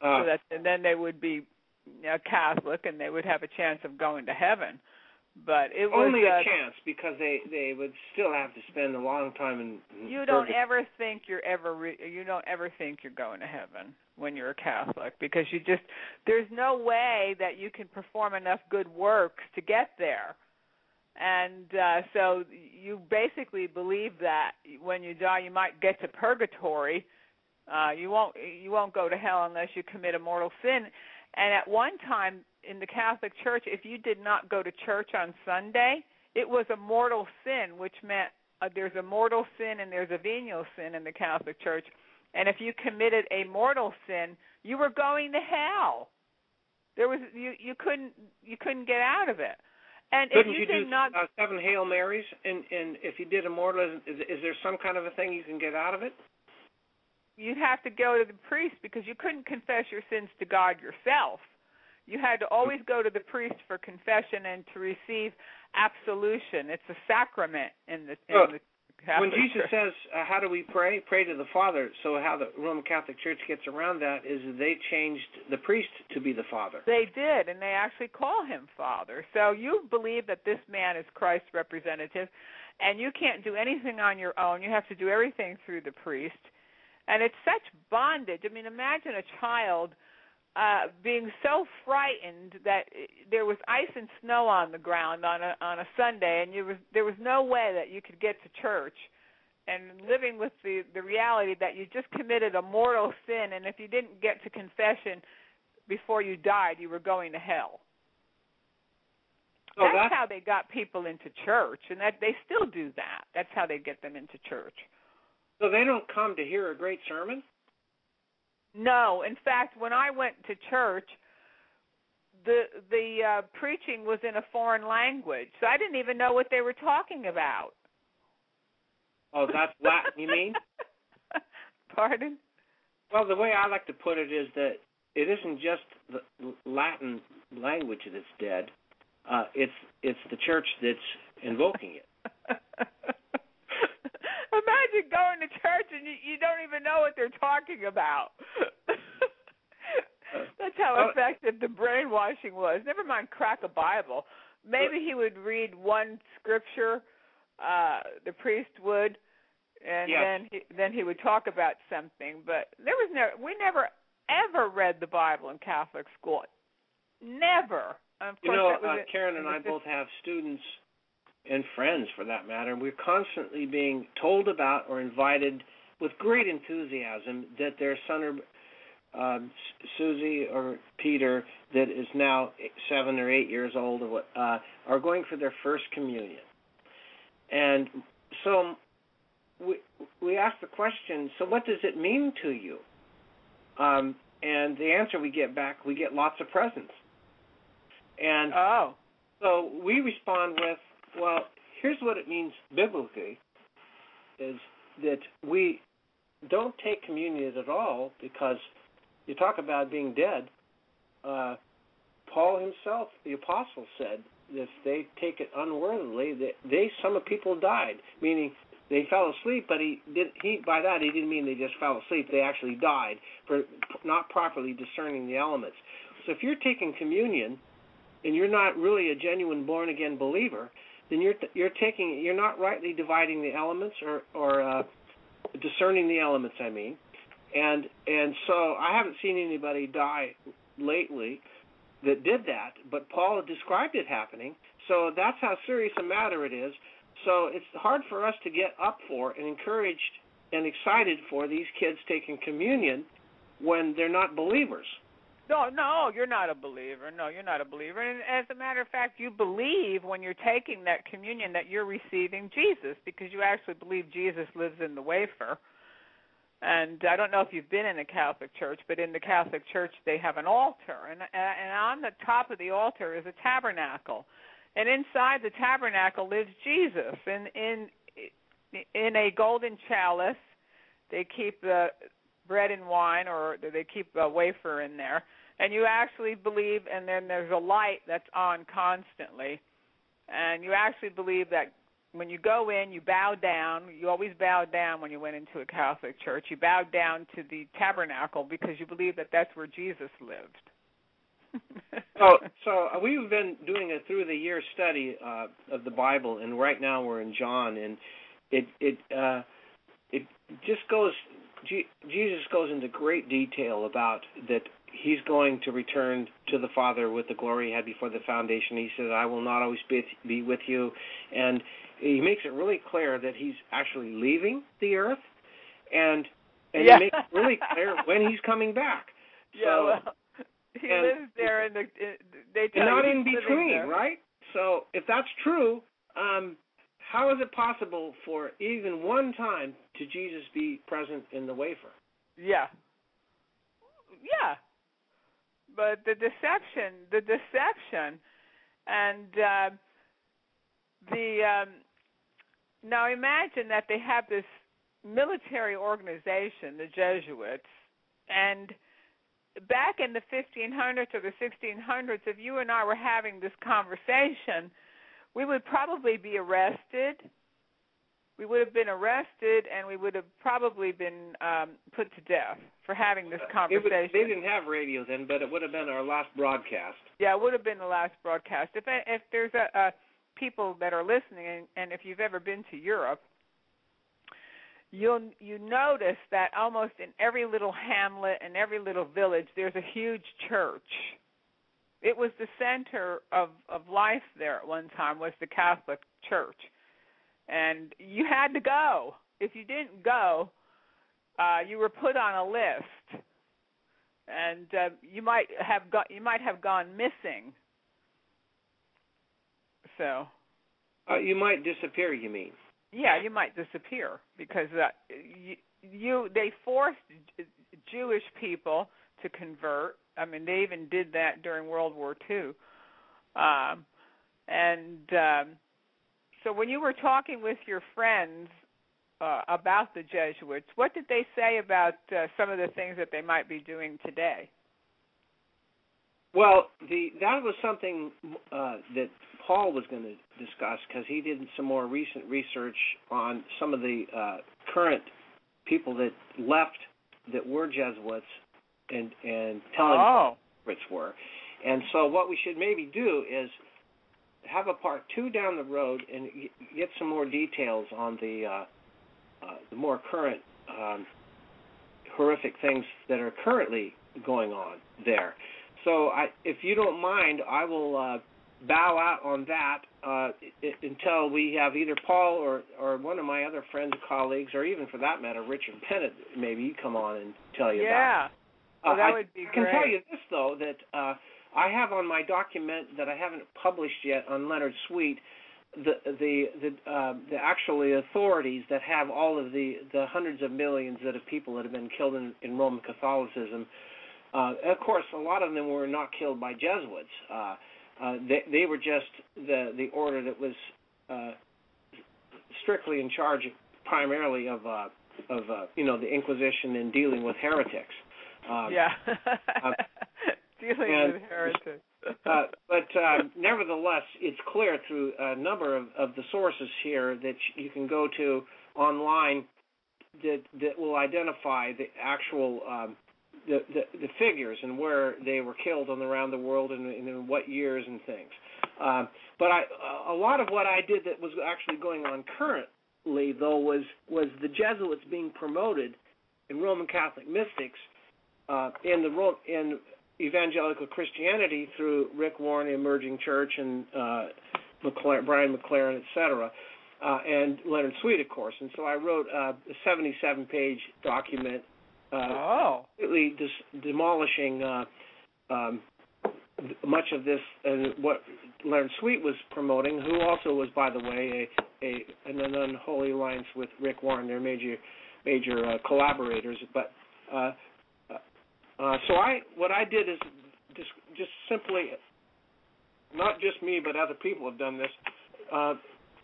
Uh,
so that and then they would be a Catholic and they would have a chance of going to heaven. But it was
only a
uh,
chance, because they, they would still have to spend a long time in. in
you don't
purgatory.
ever think you're ever re- you don't ever think you're going to heaven when you're a Catholic, because you just there's no way that you can perform enough good works to get there. And uh, so you basically believe that when you die, you might get to purgatory. Uh, you won't you won't go to hell unless you commit a mortal sin. And at one time in the Catholic Church, if you did not go to church on Sunday, it was a mortal sin, which meant uh, there's a mortal sin and there's a venial sin in the Catholic Church. And if you committed a mortal sin, you were going to hell. There was you, you couldn't you couldn't get out of it. And
Couldn't
if
you,
you, did
do
not,
uh, seven Hail Marys? And, and if you did a mortal, is, is there some kind of a thing you can get out of it?
you'd have to go to the priest, because you couldn't confess your sins to God yourself. You had to always go to the priest for confession and to receive absolution. It's a sacrament in the, in
oh,
the Catholic
when Jesus
Church.
says, uh, how do we pray? Pray to the Father. So how the Roman Catholic Church gets around that is they changed the priest to be the Father.
They did, and they actually call him Father. So you believe that this man is Christ's representative, and you can't do anything on your own. You have to do everything through the priest. And it's such bondage. I mean, imagine a child uh, being so frightened that there was ice and snow on the ground on a on a Sunday, and you was there was no way that you could get to church, and living with the the reality that you just committed a mortal sin, and if you didn't get to confession before you died, you were going to hell.
Oh,
that's,
that's
how they got people into church, and that they still do that. That's how they get them into church.
So they don't come to hear a great sermon?
No. In fact, when I went to church, the the uh, preaching was in a foreign language, so I didn't even know what they were talking about.
Oh, that's Latin, you mean?
Pardon?
Well, the way I like to put it is that it isn't just the Latin language that's dead. Uh, it's it's the church that's invoking it.
Imagine going to church and you, you don't even know what they're talking about. That's how effective the brainwashing was. Never mind crack a Bible. Maybe he would read one scripture, uh, the priest would, and
yes.
then he, then he would talk about something. But there was never, we never ever read the Bible in Catholic school. Never. Of
you
course,
know,
that was
uh,
it,
Karen and I both have students and friends, for that matter. We're constantly being told about or invited with great enthusiasm that their son or um, Susie or Peter, that is now seven or eight years old, or what, uh, are going for their first communion. And so we we ask the question, so what does it mean to you? Um, and the answer we get back, we get lots of presents. And
oh.
so we respond with, well, here's what it means biblically, is that we don't take communion at all, because you talk about being dead. Uh, Paul himself, the apostle, said if they take it unworthily, they, they some of people died, meaning they fell asleep, but he did he by that he didn't mean they just fell asleep. They actually died for not properly discerning the elements. So if you're taking communion and you're not really a genuine born-again believer, then you're you're taking you're not rightly dividing the elements or or uh, discerning the elements. I mean, and and so I haven't seen anybody die lately that did that, but Paul described it happening. So that's how serious a matter it is. So it's hard for us to get up for and encouraged and excited for these kids taking communion when they're not believers.
No, no, you're not a believer. No, you're not a believer. And as a matter of fact, you believe when you're taking that communion that you're receiving Jesus, because you actually believe Jesus lives in the wafer. And I don't know if you've been in a Catholic church, but in the Catholic church they have an altar. And, and on the top of the altar is a tabernacle. And inside the tabernacle lives Jesus. And in, in a golden chalice, they keep the bread and wine, or they keep a wafer in there, and you actually believe, and then there's a light that's on constantly, and you actually believe that when you go in, you bow down. You always bowed down when you went into a Catholic church. You bowed down to the tabernacle because you believe that that's where Jesus lived.
Oh, so we've been doing a through the year study uh, of the Bible, and right now we're in John, and it it uh, it just goes. G- Jesus goes into great detail about that he's going to return to the Father with the glory he had before the foundation. He says, "I will not always be be with you," and he makes it really clear that he's actually leaving the earth, and and
yeah.
he makes it really clear when he's coming back.
Yeah,
so,
well, he
and,
lives there, in the in, they tell
and not
you
in
he's
between,
there.
right? So if that's true, um, how is it possible for even one time to Jesus be present in the wafer?
Yeah, yeah. But the deception, the deception, and uh, the um, now imagine that they have this military organization, the Jesuits, and back in the fifteen hundreds or the sixteen hundreds, if you and I were having this conversation, we would probably be arrested. We would have been arrested, and we would have probably been um, put to death for having this conversation.
It would, they didn't have radio then, but it would have been our last broadcast.
Yeah, it would have been the last broadcast. If if there's a, a people that are listening, and, and if you've ever been to Europe, you'll you notice that almost in every little hamlet and every little village, there's a huge church. It was the center of, of life there at one time, was the Catholic Church. And you had to go. If you didn't go, uh, you were put on a list, and uh, you might have got you might have gone missing. So,
uh, you might disappear. You mean?
Yeah, you might disappear because uh, you, you they forced Jewish people to convert. I mean, they even did that during World War Two, um, and. Um, So when you were talking with your friends uh, about the Jesuits, what did they say about uh, some of the things that they might be doing today?
Well, the that was something uh, that Paul was going to discuss because he did some more recent research on some of the uh, current people that left that were Jesuits and, and telling
oh.
what Jesuits were. And so what we should maybe do is have a part two down the road and get some more details on the, uh, uh, the more current um, horrific things that are currently going on there. So I, if you don't mind, I will uh, bow out on that uh, it, until we have either Paul or, or one of my other friends, colleagues, or even for that matter, Richard Bennett, maybe you come on and tell you
yeah.
about it.
Yeah, well, that
uh,
would be
I, I can
great.
tell you this, though, that uh, I have on my document that I haven't published yet on Leonard Sweet the the the, uh, the actually authorities that have all of the, the hundreds of millions that of people that have been killed in, in Roman Catholicism. Uh, of course, a lot of them were not killed by Jesuits. Uh, uh, they, they were just the the order that was uh, strictly in charge, primarily of uh, of uh, you know the Inquisition and dealing with heretics. Um,
yeah.
uh,
Dealing
and,
with heretics.
uh, but uh, nevertheless, it's clear through a number of, of the sources here that you can go to online that that will identify the actual um, the, the the figures and where they were killed on around the world and, and in what years and things. Um, but I, a lot of what I did that was actually going on currently, though, was was the Jesuits being promoted in Roman Catholic mystics uh, in the in evangelical Christianity through Rick Warren, the Emerging Church, and uh, McLaren, Brian McLaren, et cetera, uh, and Leonard Sweet, of course. And so I wrote uh, a seventy-seven page document uh,
oh.
completely dis- demolishing uh, um, much of this and what Leonard Sweet was promoting, who also was, by the way, a, a an unholy alliance with Rick Warren, their major major uh, collaborators. But uh, Uh, so I, what I did is just, just simply, not just me, but other people have done this, uh,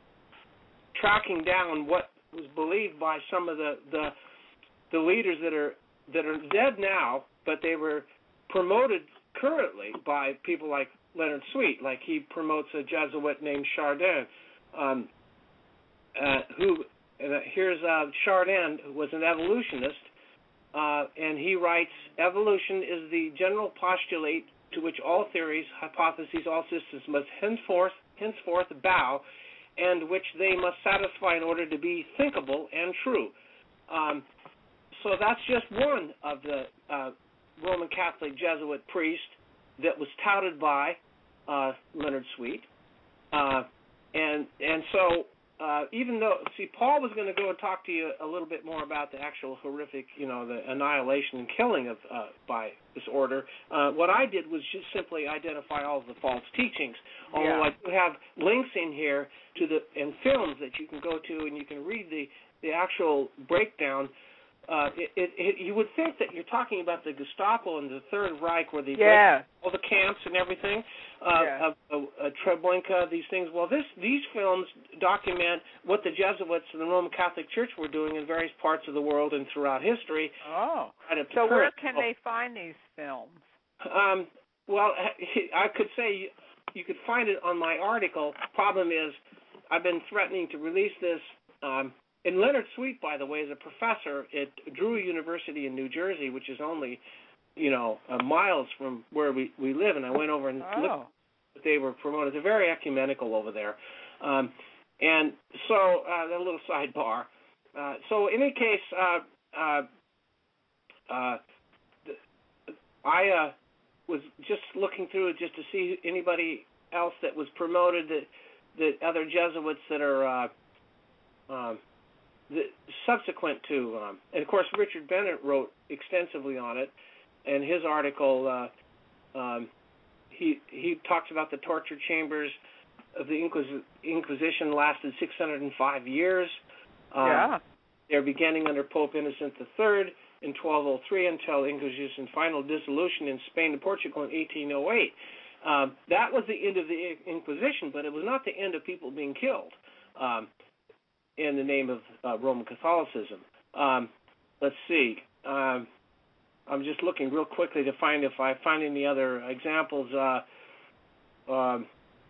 tracking down what was believed by some of the, the the leaders that are that are dead now, but they were promoted currently by people like Leonard Sweet, like he promotes a Jesuit named Chardin. Um, uh, who uh, here's uh, Chardin, who was an evolutionist, uh, and he writes, evolution is the general postulate to which all theories, hypotheses, all systems must henceforth, henceforth bow, and which they must satisfy in order to be thinkable and true. Um, so that's just one of the uh, Roman Catholic Jesuit priests that was touted by uh, Leonard Sweet. Uh, and and so uh, even though, see, Paul was going to go and talk to you a little bit more about the actual horrific, you know, the annihilation and killing of uh, by this order. Uh, what I did was just simply identify all of the false teachings. Although
yeah.
I do have links in here to the and films that you can go to and you can read the, the actual breakdown. Uh, it, it, it, you would think that you're talking about the Gestapo and the Third Reich, where they
yeah.
break all the camps and everything, uh,
yeah.
uh, uh, uh, Treblinka, these things. Well, this these films document what the Jesuits and the Roman Catholic Church were doing in various parts of the world and throughout history.
Oh,
so
where can they find these films?
Um, well, I could say you could find it on my article. Problem is, I've been threatening to release this. Um, And Leonard Sweet, by the way, is a professor at Drew University in New Jersey, which is only, you know, uh, miles from where we, we live. And I went over and
oh.
looked at what they were promoting. They're very ecumenical over there. Um, and so, uh, a little sidebar. Uh, so, in any case, uh, uh, uh, I uh, was just looking through it just to see anybody else that was promoted, that, that other Jesuits that are uh, um, The, subsequent to, um, and of course, Richard Bennett wrote extensively on it, and his article, uh, um, he he talks about the torture chambers of the Inquis- Inquisition lasted six hundred five years. Um,
yeah.
They're beginning under Pope Innocent the Third in twelve oh three until Inquisition final dissolution in Spain and Portugal in eighteen oh eight. Um, that was the end of the Inquisition, but it was not the end of people being killed. Um, in the name of uh, Roman Catholicism. Um, let's see. Um, I'm just looking real quickly to find if I find any other examples. Uh, um,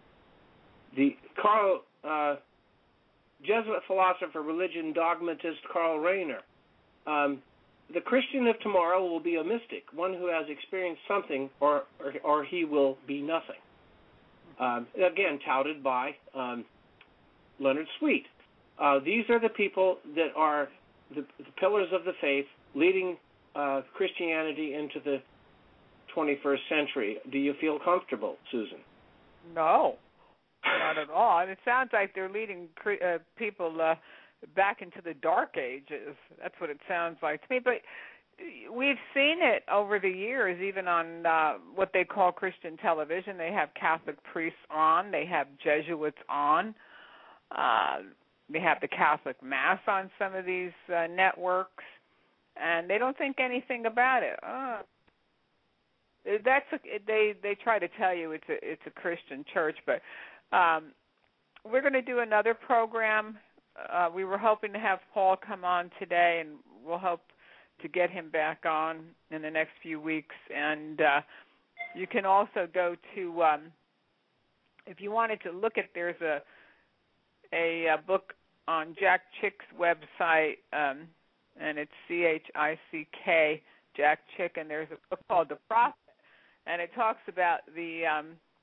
the Carl, uh, Jesuit philosopher, religion dogmatist Karl Rahner. Um, the Christian of tomorrow will be a mystic, one who has experienced something, or or, or he will be nothing. Um, again, touted by um, Leonard Sweet. Uh, these are the people that are the, the pillars of the faith leading uh, Christianity into the twenty-first century. Do you feel comfortable, Susan?
No, not at all. And it sounds like they're leading uh, people uh, back into the dark ages. That's what it sounds like to me. But we've seen it over the years, even on uh, what they call Christian television. They have Catholic priests on. They have Jesuits on. Uh, They have the Catholic Mass on some of these uh, networks, and they don't think anything about it. Oh. That's a, they they try to tell you it's a it's a Christian church, but um, we're going to do another program. Uh, we were hoping to have Paul come on today, and we'll hope to get him back on in the next few weeks. And uh, you can also go to um, if you wanted to look at there's a a, a book on Jack Chick's website, um, and it's C H I C K, Jack Chick, and there's a book called The Prophet, and it talks about the um,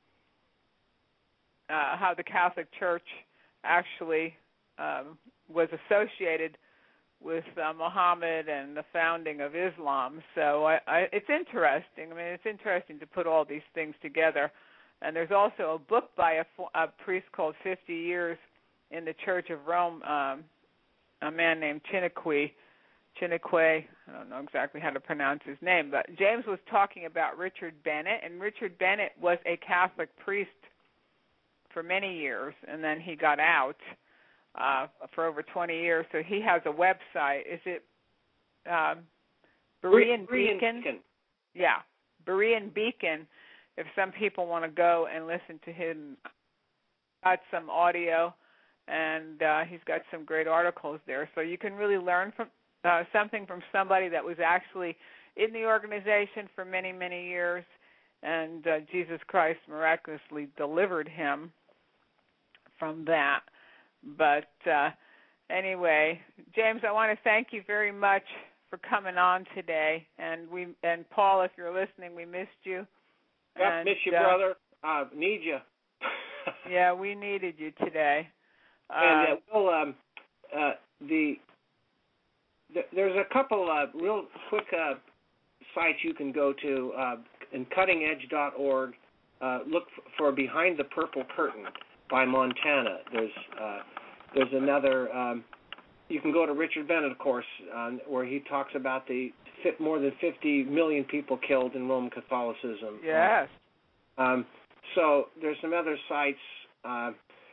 uh, how the Catholic Church actually um, was associated with uh, Muhammad and the founding of Islam. So I, I, it's interesting. I mean, it's interesting to put all these things together. And there's also a book by a, a priest called fifty years in the Church of Rome, um, a man named Chiniquy, Chiniquy, I don't know exactly how to pronounce his name, but James was talking about Richard Bennett, and Richard Bennett was a Catholic priest for many years, and then he got out uh, for over twenty years, so he has a website. Is it um, Berean
Berean
Beacon?
Beacon?
Yeah, Berean Beacon, if some people want to go and listen to him. Got some audio, and uh, he's got some great articles there. So you can really learn from uh, something from somebody that was actually in the organization for many, many years, and uh, Jesus Christ miraculously delivered him from that. But uh, anyway, James, I want to thank you very much for coming on today. And we and Paul, if you're listening, we missed you.
Yep,
and,
miss you,
uh,
brother. Uh, need you.
Yeah, we needed you today.
And
uh,
uh, well, um, uh, the, the there's a couple uh, real quick uh, sites you can go to uh, in cutting edge dot org. Uh, look for Behind the Purple Curtain by Montana. There's uh, there's another. Um, you can go to Richard Bennett, of course, uh, where he talks about the fit more than fifty million people killed in Roman Catholicism.
Yes.
Um, so there's some other sites. Uh,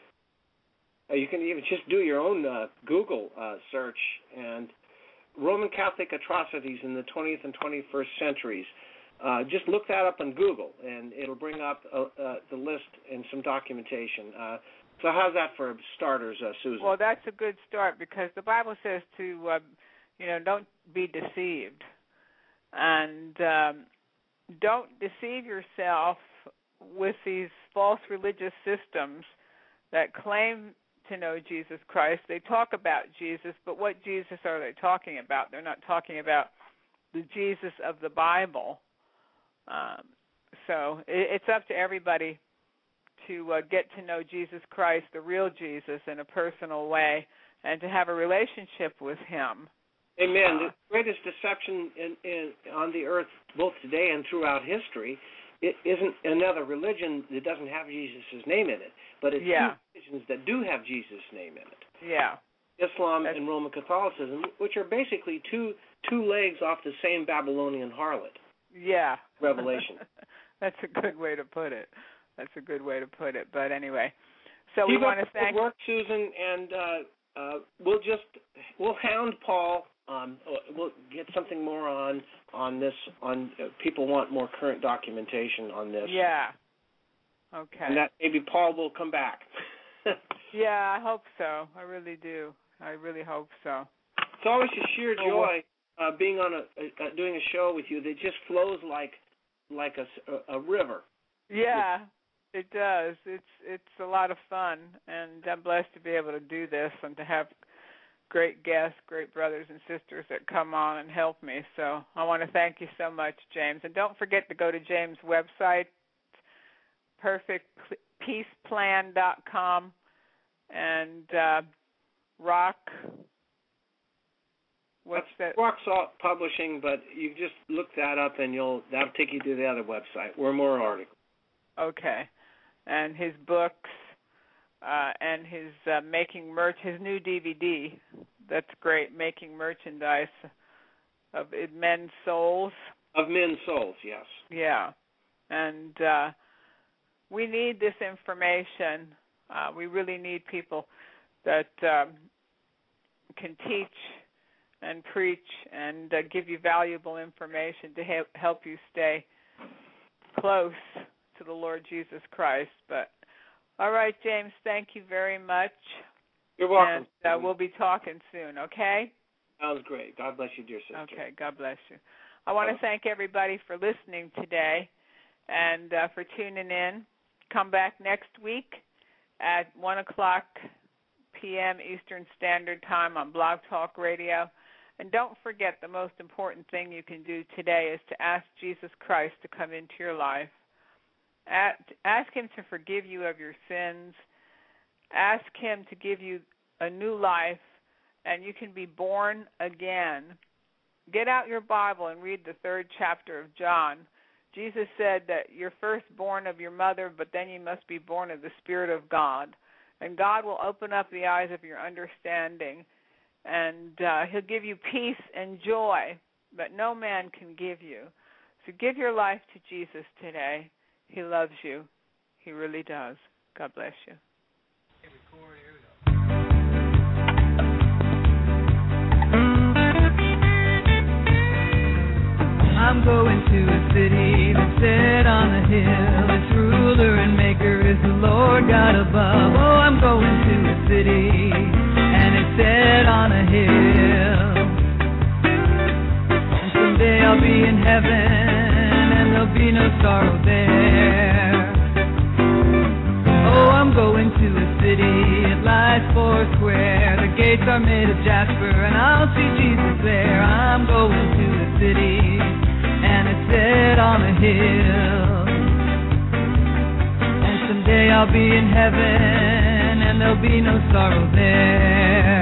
you can even just do your own uh, Google uh, search and Roman Catholic atrocities in the twentieth and twenty-first centuries. Uh, just look that up on Google, and it'll bring up uh, uh, the list and some documentation. Uh, so how's that for starters, uh, Susan?
Well, that's a good start because the Bible says to, uh, you know, don't be deceived. And um, don't deceive yourself with these false religious systems that claim to know Jesus Christ. They talk about Jesus, but what Jesus are they talking about? They're not talking about the Jesus of the Bible. Um, so it, it's up to everybody to uh, get to know Jesus Christ, the real Jesus, in a personal way, and to have a relationship with Him.
Amen.
Uh,
the greatest deception in, in, on the earth, both today and throughout history, it isn't another religion that doesn't have Jesus' name in it, but it's
yeah.
two religions that do have Jesus' name in it.
Yeah.
Islam
That's,
and Roman Catholicism, which are basically two two legs off the same Babylonian harlot.
Yeah.
Revelation.
That's a good way to put it. That's a good way to put it. But anyway, so
Keep
we want to
up the
thank
good work, Susan, and uh, uh, we'll just we'll hound Paul. Um, we'll get something more on on this. On uh, people want more current documentation on this.
Yeah. Okay.
And that maybe Paul will come back.
Yeah, I hope so. I really do. I really hope so.
It's always a sheer joy uh, being on a uh, doing a show with you that just flows like like a, a river.
Yeah, it does. It's it's a lot of fun, and I'm blessed to be able to do this and to have great guests, great brothers and sisters that come on and help me. So I want to thank you so much, James. And don't forget to go to James' website, perfect peace plan dot com, and uh, rock. What's that?
Rock Salt Publishing, but you just look that up and you'll that'll take you to the other website where more articles.
Okay, and his books uh, and his uh, making merch, his new D V D. That's great, making merchandise of men's souls.
Of men's souls, yes.
Yeah, and uh, we need this information. Uh, we really need people that um, can teach and preach and uh, give you valuable information to help help you stay close to the Lord Jesus Christ. But all right, James, thank you very much.
You're welcome.
And uh, we'll be talking soon, okay?
Sounds great. God bless you, dear sister.
Okay, God bless you. I want to thank everybody for listening today and uh, for tuning in. Come back next week at one o'clock p.m. Eastern Standard Time on Blog Talk Radio. And don't forget, the most important thing you can do today is to ask Jesus Christ to come into your life. Ask Him to forgive you of your sins. Ask Him to give you a new life, and you can be born again. Get out your Bible and read the third chapter of John. Jesus said that you're first born of your mother, but then you must be born of the Spirit of God. And God will open up the eyes of your understanding, and uh, He'll give you peace and joy that no man can give you. So give your life to Jesus today. He loves you. He really does. God bless you.
I'm going to a city that's set on a hill. Its ruler and maker is the Lord God above. Oh, I'm going to a city, and it's set on a hill. And someday I'll be in heaven, and there'll be no sorrow there. Oh, I'm going to a city, it lies four square. The gate gates are made of jasper, and I'll see Jesus there. I'm going to the city, and it's set on a hill. And someday I'll be in heaven, and there'll be no sorrow there.